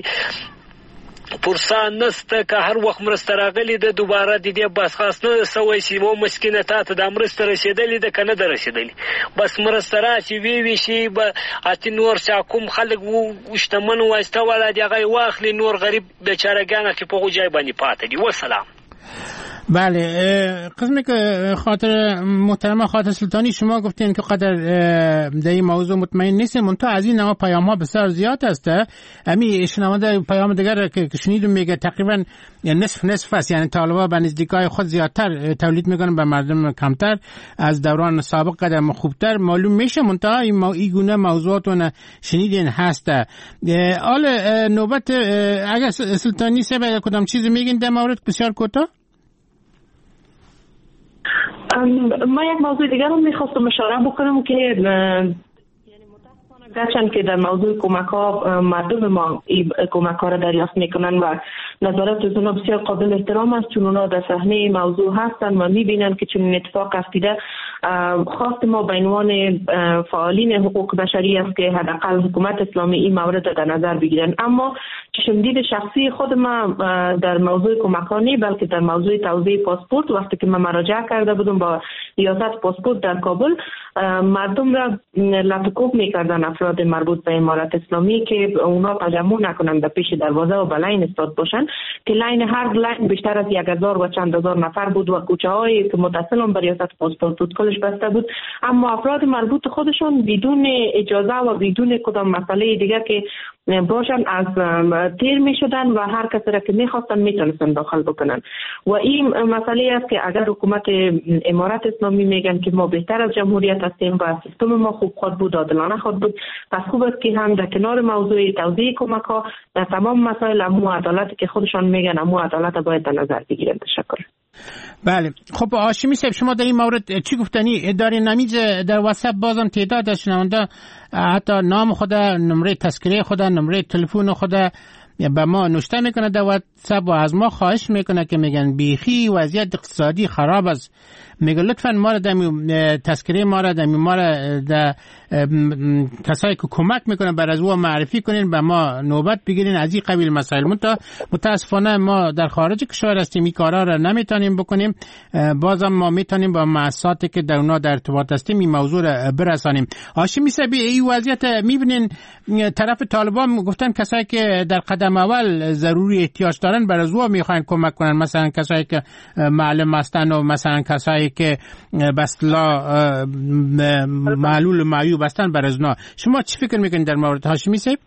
پرسان نسته که هر وخت مرسته راغلی ده دوباره د دې بس خاص نه سوی چې مو مسکینه تا ته د مرسته رسېدلې ده که نه ده رسېدلې. بس مرسته راشي وی شي به اتې نور چا کوم خلک شتمن واسطه والا د هغه یې واخلي، نور غریب بیچارهګان هغې په هغو ځای باندې پاتې دي. وسلام. بله، قسمی که خاطر محترم خاطر سلطانی شما گفتین که قدر در این موضوع مطمئن نیستیم، منتها از این نوع پیام ها بسیار زیاد هسته. امی شنونده پیام دیگر که شنیدم میگه تقریبا نصف است، یعنی طالبا به نزدیکای خود زیادتر تولید میکنن به مردم کمتر، از دوران سابق قدم خوبتر معلوم میشه. منتها این گونه موضوعاتون شنیدین هسته. حال نوبت اگر سلطانی سه اگر کدام چیزی میگین در مورد بسیار کوتاه. ما یک موضوع دیگر رو میخواستم اشاره بکنم که یعنی متاسفانه گرچند که در موضوع کمک ها مردم ما کمک ها را دریافت میکنن و نظرات از اونا بسیار قابل احترام است، چون اونا در صحنه موضوع هستن و میبینن که چون اتفاق افتیده. خواست ما به عنوان فعالین حقوق بشری است که حداقل حکومت اسلامی این مورد را در نظر بگیرن. اما چشمدید شخصی خود ما در موضوع کمکانی بلکه در موضوع توزیع پاسپورت وقتی که من مراجعه کرده بودم با ریاست پاسپورت در کابل، مردم را لطکوب میکردن افراد مربوط به امارت اسلامی که اونا تجمع نکنند در پیش دروازه و به لاین استاد باشن که لاین هر لاین بیشتر از 1000 و چند هزار نفر بود و کوچه هایی که متصل به ریاست پاسپورت بود کلش بسته بود. اما افراد مربوط خودشون بدون اجازه و بدون کدام مسئله دیگر که باشن از تیر می شدن و هر کسی را که می خواستن می تونستن داخل بکنن. و این مسئله است که اگر حکومت امارت اسلامی میگن که ما بهتر از جمهوریت هستیم و سیستم ما خوب خود بود، عادلانه خود بود، پس خوب است که هم در کنار موضوع توزیع کمک ها در تمام مسائل امو عدالت که خودشان میگن امو عدالت باید در نظر بگیرن. تشکر. بله، خب هاشمی صاحب شما در این مورد چی گفتنی دارین؟ نمیز در واتساپ بازم تعداد از شنونده حتی نام خود، نمره تذکره خود، نمره تلفن خود به ما نوشته میکنه در واتساپ و از ما خواهش میکنه که میگن بیخی وضعیت اقتصادی خراب است، میگه لطفا ما را تذکره ما را کسایی که کمک میکنن بر از او معرفی کنین، به ما نوبت بگیرین از این قبیل مسائل. متاسفانه ما در خارج کشور هستیم، این کارا را نمیتونیم بکنیم. بازم ما میتونیم با مؤسساتی که در اونا در ارتباط هستیم این موضوع را برسانیم. هاشمی صاحب این وضعیت میبینین طرف طالبان گفتن کسایی که در قدم اول ضروری احتیاج دارن بر از او میخواین کمک کنن، مثلا کسایی که معلم هستن و مثلا کسایی که بسلا معلول معیوب هستن بر از اونا. شما چی فکر میکنید در مورد هاشمی صاحب؟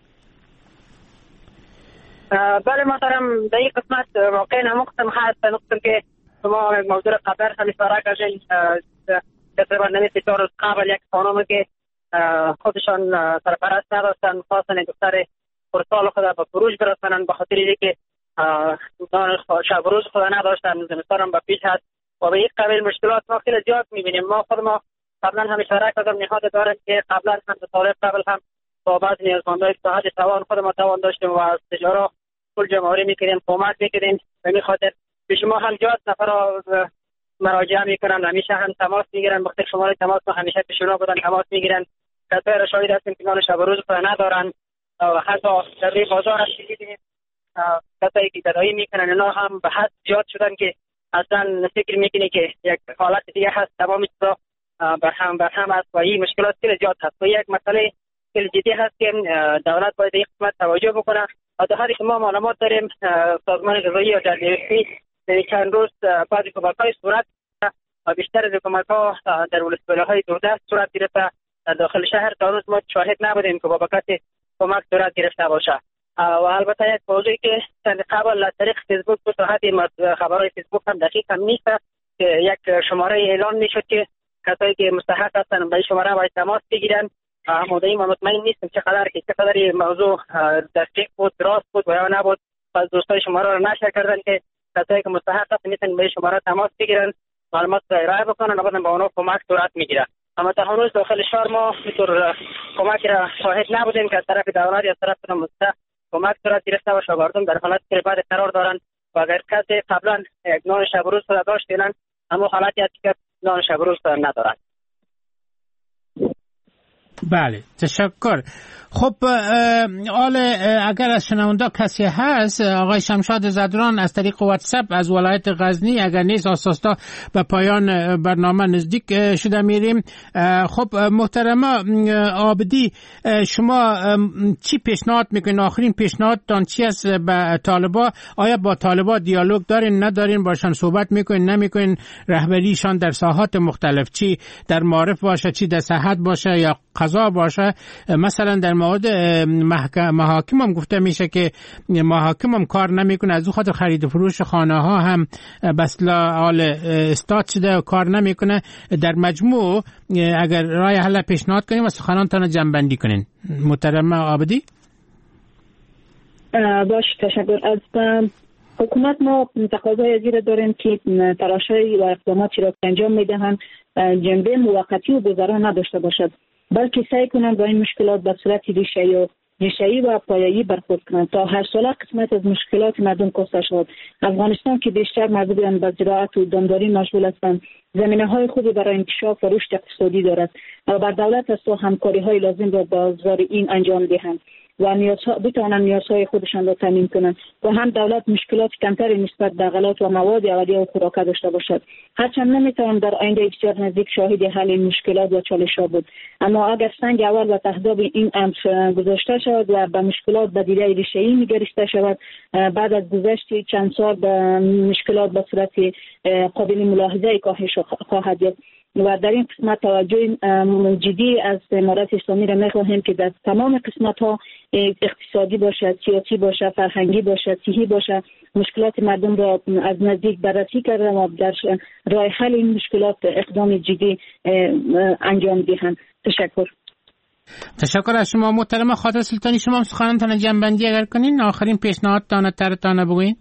بله محترم، در این قسمت واقعا نموقتم هست نقطه که شما موضوع قبل هم اشاره کردین. تقریبا نمیشه 4 روز قبل یک خانم که خودشان سرپرست نداشتن خواستن دختر پرسال خود به فروش برسانن به خاطر اینکه شب روز خود نداشتن، زمستان هم به پیش هست و به این قبیل مشکلات ما خیلی زیاد میبینیم. ما خود ما قبلا هم اشاره کردم نهاد دارد که قبلا هم سال قبل هم با بعض نیازمندان صحت توان خود ما توان داشتیم و از تجارت پول جمع‌آوری میکردیم، کمک میکردیم. به این خاطر به شما هم زیاد نفر مراجعه میکنن، همیشه هم تماس میگیرن، وقتی شماره تماس رو همیشه پیشونا بودن تماس میگیرن. کسایی را شاهد هستیم که نان شب و روز خود ندارن، حتی در بازار هم دیدیم کسایی که گدایی میکنن اینا هم به حد زیاد شدن که اصلا فکر میکنه که یک حالت دیگه هست، تمام چیزا برهم است و این مشکلات خیلی زیاد هست و یک مسئله خیلی جدی هست که دولت باید این قسمت توجه بکنه. در حالی که ما معلومات داریم سازمان غذایی و جمعیتی چند روز بعد کمک‌های صورت و بیشتر از کمک‌ها در ولسوالی‌های دوردست صورت گرفته. داخل شهر تا روز ما شاهد نبودیم که بابت کمک صورت گرفته باشه. و البته یک موضوعی که چند قبل از طریق فیسبوک بود، حتی خبرهای فیسبوک هم دقیق هم نیست که یک شماره اعلان میشد که کسایی که مستحق هستن به این شماره باید تماس بگیرن. مدعی ما مطمئن نیستم چقدر این موضوع دقیق بود، راست بود و یا نبود. پس دوستای شماره رو نشر کردن که کسایی که مستحق هستن میتونن به این شماره تماس بگیرن، معلومات را ارائه بکنن و بعد با اونها کمک صورت میگیره. اما تا هنوز داخل شهر ما اینطور کمک را شاهد نبودیم که از طرف دولت یا از طرف مستحق کمک صورت گرفته و شاگردان در حالت بعد قرار دارن و اگر کسی قبلا یک نان شب و روز را داشتن اما حالتی هست که نان شب و روز ندارن. بله تشکر. خب اگر از شنونده کسی هست، آقای شمشاد زدران از طریق واتساپ از ولایت غزنی، اگر نیست آساستا به پایان برنامه نزدیک شده میریم. خب محترمه عابدی، شما چی پیشنهاد میکنین؟ آخرین پیشنهادتان چی است به طالبا؟ آیا با طالبا دیالوگ دارین ندارین؟ باشن صحبت میکنین نمیکنین؟ رهبریشان در ساحات مختلف، چی در معارف باشه، چی در صحت باشه یا قضا باشه، مثلا در مورد محاکم هم گفته میشه که محاکم هم کار نمیکنه، از او خاطر خرید و فروش خانه ها هم بسلا حال استاد شده و کار نمیکنه. در مجموع اگر راه حل پیشنهاد کنیم و سخنانتان جمع بندی کنین. محترم عابدی. باش تشکر. از حکومت ما تقاضای ازیر داریم که تلاش‌های و اقداماتی را انجام میدهند جنبه موقتی و گذرا نداشته باشد، بلکه سعی کنند با این مشکلات به صورت ریشه‌ای و پایه‌ای برخورد کنند تا هر ساله قسمت از مشکلات مردم کاسته شود. افغانستان که بیشتر مربوط به زراعت و دامداری مشغول هستند، زمینه‌های خوبی برای انکشاف و رشد اقتصادی دارد و بر دولت است تا همکاری‌های لازم را با این انجام دهند و بتوانند نیازهای خودشان را تامین کنند و هم دولت مشکلات کمتری نسبت به غلات و مواد اولیه و خوراک داشته باشد. هرچند نمیتوان در آینده بسیار نزدیک شاهد حل این مشکلات و چالش‌ها بود، اما اگر سنگ اول و تهداب این امر گذاشته شود و به مشکلات به دیده ریشه‌ای نگریسته شود، بعد از گذشت چند سال به مشکلات به صورت قابل ملاحظه کاهش خواهد یافت. و در این قسمت توجه جدی از امارت اسلامی را می‌خواهیم که در تمام قسمت‌ها اقتصادی باشد، سیاسی باشد، فرهنگی باشد، صحی باشد، مشکلات مردم را از نزدیک بررسی کرده و در راه حل این مشکلات اقدام جدی انجام دهند. تشکر از شما محترم خاطر سلطانی. شما سخنانتان جمع‌بندی اگر کنین، آخرین پیشنهادتان ترتان بگوین.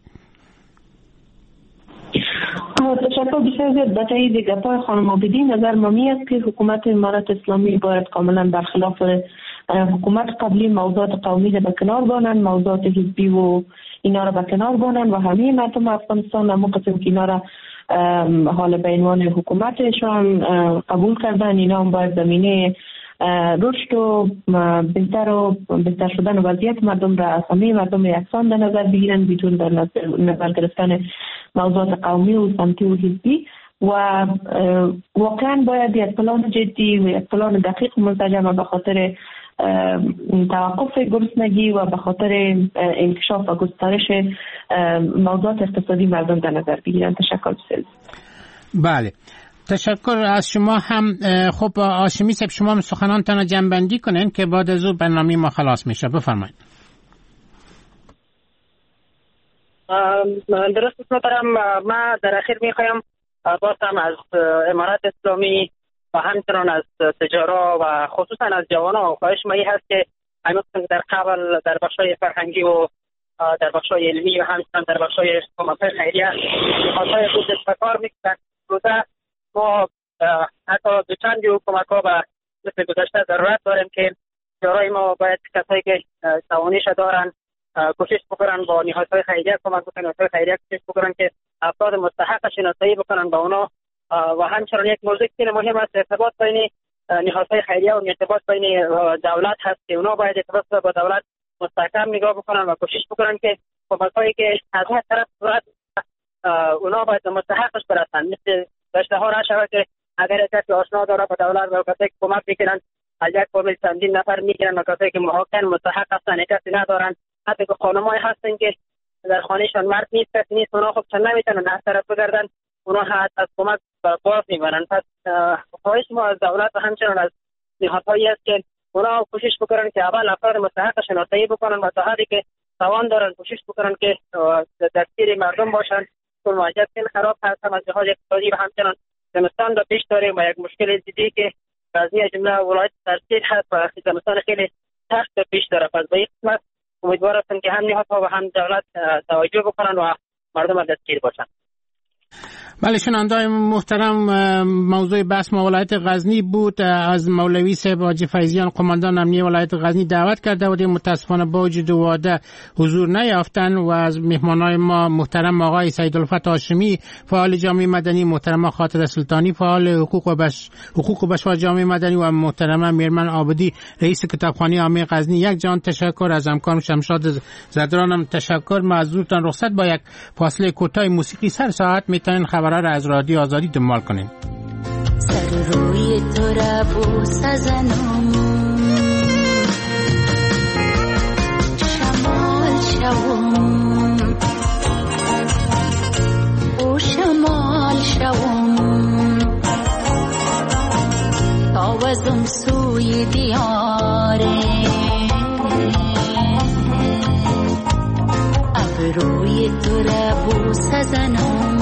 تشکر بسیار زیاد. به تایید گپای خانم عابدی نظر ممی است که حکومت امارت اسلامی باید کاملا برخلاف حکومت قبلی موضوعات قومی را به کنار بانند، موضوعات حزبی و اینا را به کنار بانند و همه مردم افغانستان هم قسم که اینا را حال به عنوان حکومتشان قبول کردن. اینا هم باید زمینه رشد و بهتر شدن وضعیت مردم را از همه مردم یکسان در نظر بگیرن بدون در نظر گرفتن موضوعات قومی و سمتی و حزبی و واقعا باید یک پلان جدی و یک پلان دقیق منسجم به خاطر توقف گرسنگی و به خاطر انکشاف و گسترش موضوعات اقتصادی مردم در نظر بگیرن. تشکر بسیار. بله تشکر از شما هم. خب هاشمی صاحب شما هم سخنانتان جمع بندی کنین که بعد از او برنامه ما خلاص میشه. بفرمایید. درست محترم، ما در اخیر میخوایم بازم از امارت اسلامی و همچنان از تجارا و خصوصا از جوانان خواهش مایی هست که همچنان در قبل در بخشای فرهنگی و در بخشای علمی و همچنان در بخشای کمک‌های خیریه خاصای خود استفکار میکنن. روزه ما حتی دو چند کمک‌ها و مثل گذشته ضرورت داریم که تجارای ما باید کسایی که توانش دارن کوشش بکنن با نهادهای خیریه کمک بکنن، نهادهای خیریه کوشش بکنن که افراد مستحق شناسایی بکنن با اونا و همچنین یک موضوع که مهم است ارتباط بین نهادهای خیریه و ارتباط بین دولت هست که اونا باید ارتباط با دولت مستحکم نگاه بکنن و کوشش بکنن که کمک‌هایی که از هر طرف صورت اونا باید مستحقش برسن. مثل داشته ها نشود که اگر کسی آشنا داره با دولت و کسی کمک میکنن از یک فامیل چندین نفر میگیرن و کسی که محاکم مستحق هستن کسی ندارن، حتی که خانم‌های هستن که در خانهشان مرد نیست کسی نیست، اونا خب چند نمیتونن هر طرف بگردن، اونا از کمک باز میبرن. پس خواهش ما از دولت و همچنین از نهادهایی است که اونا کوشش بکنن که اول افراد مستحق شناسایی بکنن و تا حدی که توان دارن کوشش بکنن که دستگیر مردم باشن. چون وضعیت خراب هست، هم از لحاظ اقتصادی و همچنین زمستان را پیش داریم و یک مشکل جدی که غزنی از جمله ولایت سرسید هست و زمستان خیلی سخت پیش داره. پس به این قسمت امیدوار هستم که هم نهادها و هم دولت توجه بکنن و مردم دستگیر باشن. بله شنونده‌های محترم، موضوع بحث ما ولایت غزنی بود. از مولوی صاحب حاجی فیضیان قماندان امنیه ولایت غزنی دعوت کرده بودیم، متاسفانه با وجود وعده حضور نیافتن. و از مهمانای ما محترم آقای سیدالفتح هاشمی فعال جامعه مدنی، محترم خاطر سلطانی فعال حقوق بشر جامعه مدنی و محترم میرمن عابدی رئیس کتابخانه عامه غزنی یک جان تشکر. از همکارم شمشاد زدرانم تشکر. معذورتان رخصت با یک فاصله کوتاه موسیقی سر ساعت میتونین خبرها را از رادیو آزادی دنبال کنین. سر روی تو را بوس زنم، شمال شوم او شمال شوم تا وزم سوی دیاره، ابروی تو را بوس زنم.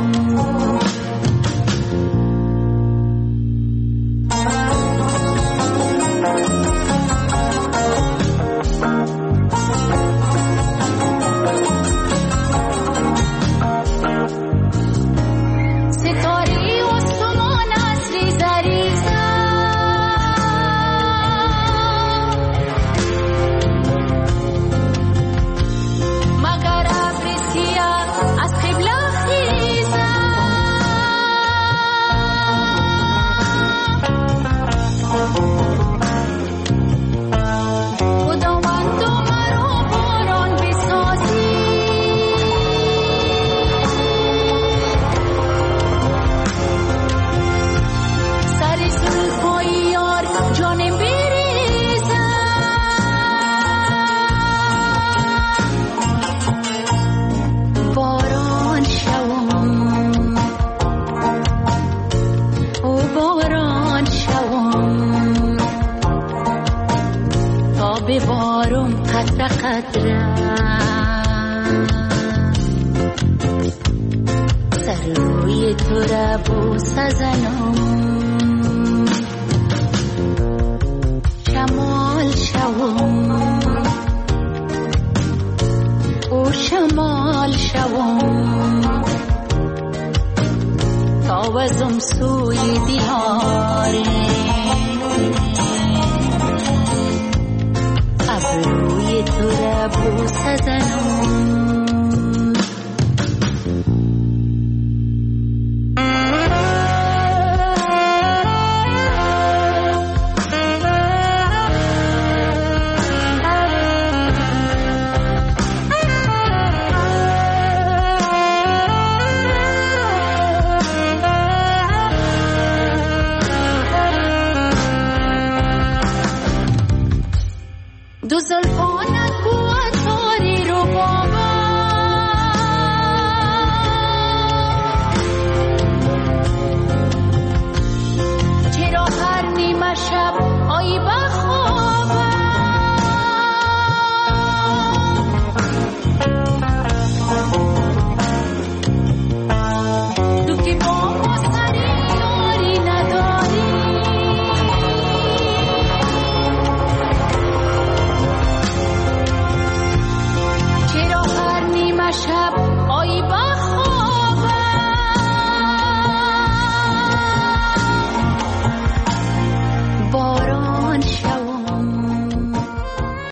سر روی تو را بوس زنم، شمال شوم او شمال شوم تا وزم سوی دیاره، ابروی تو را بوس زنم. دو زلفان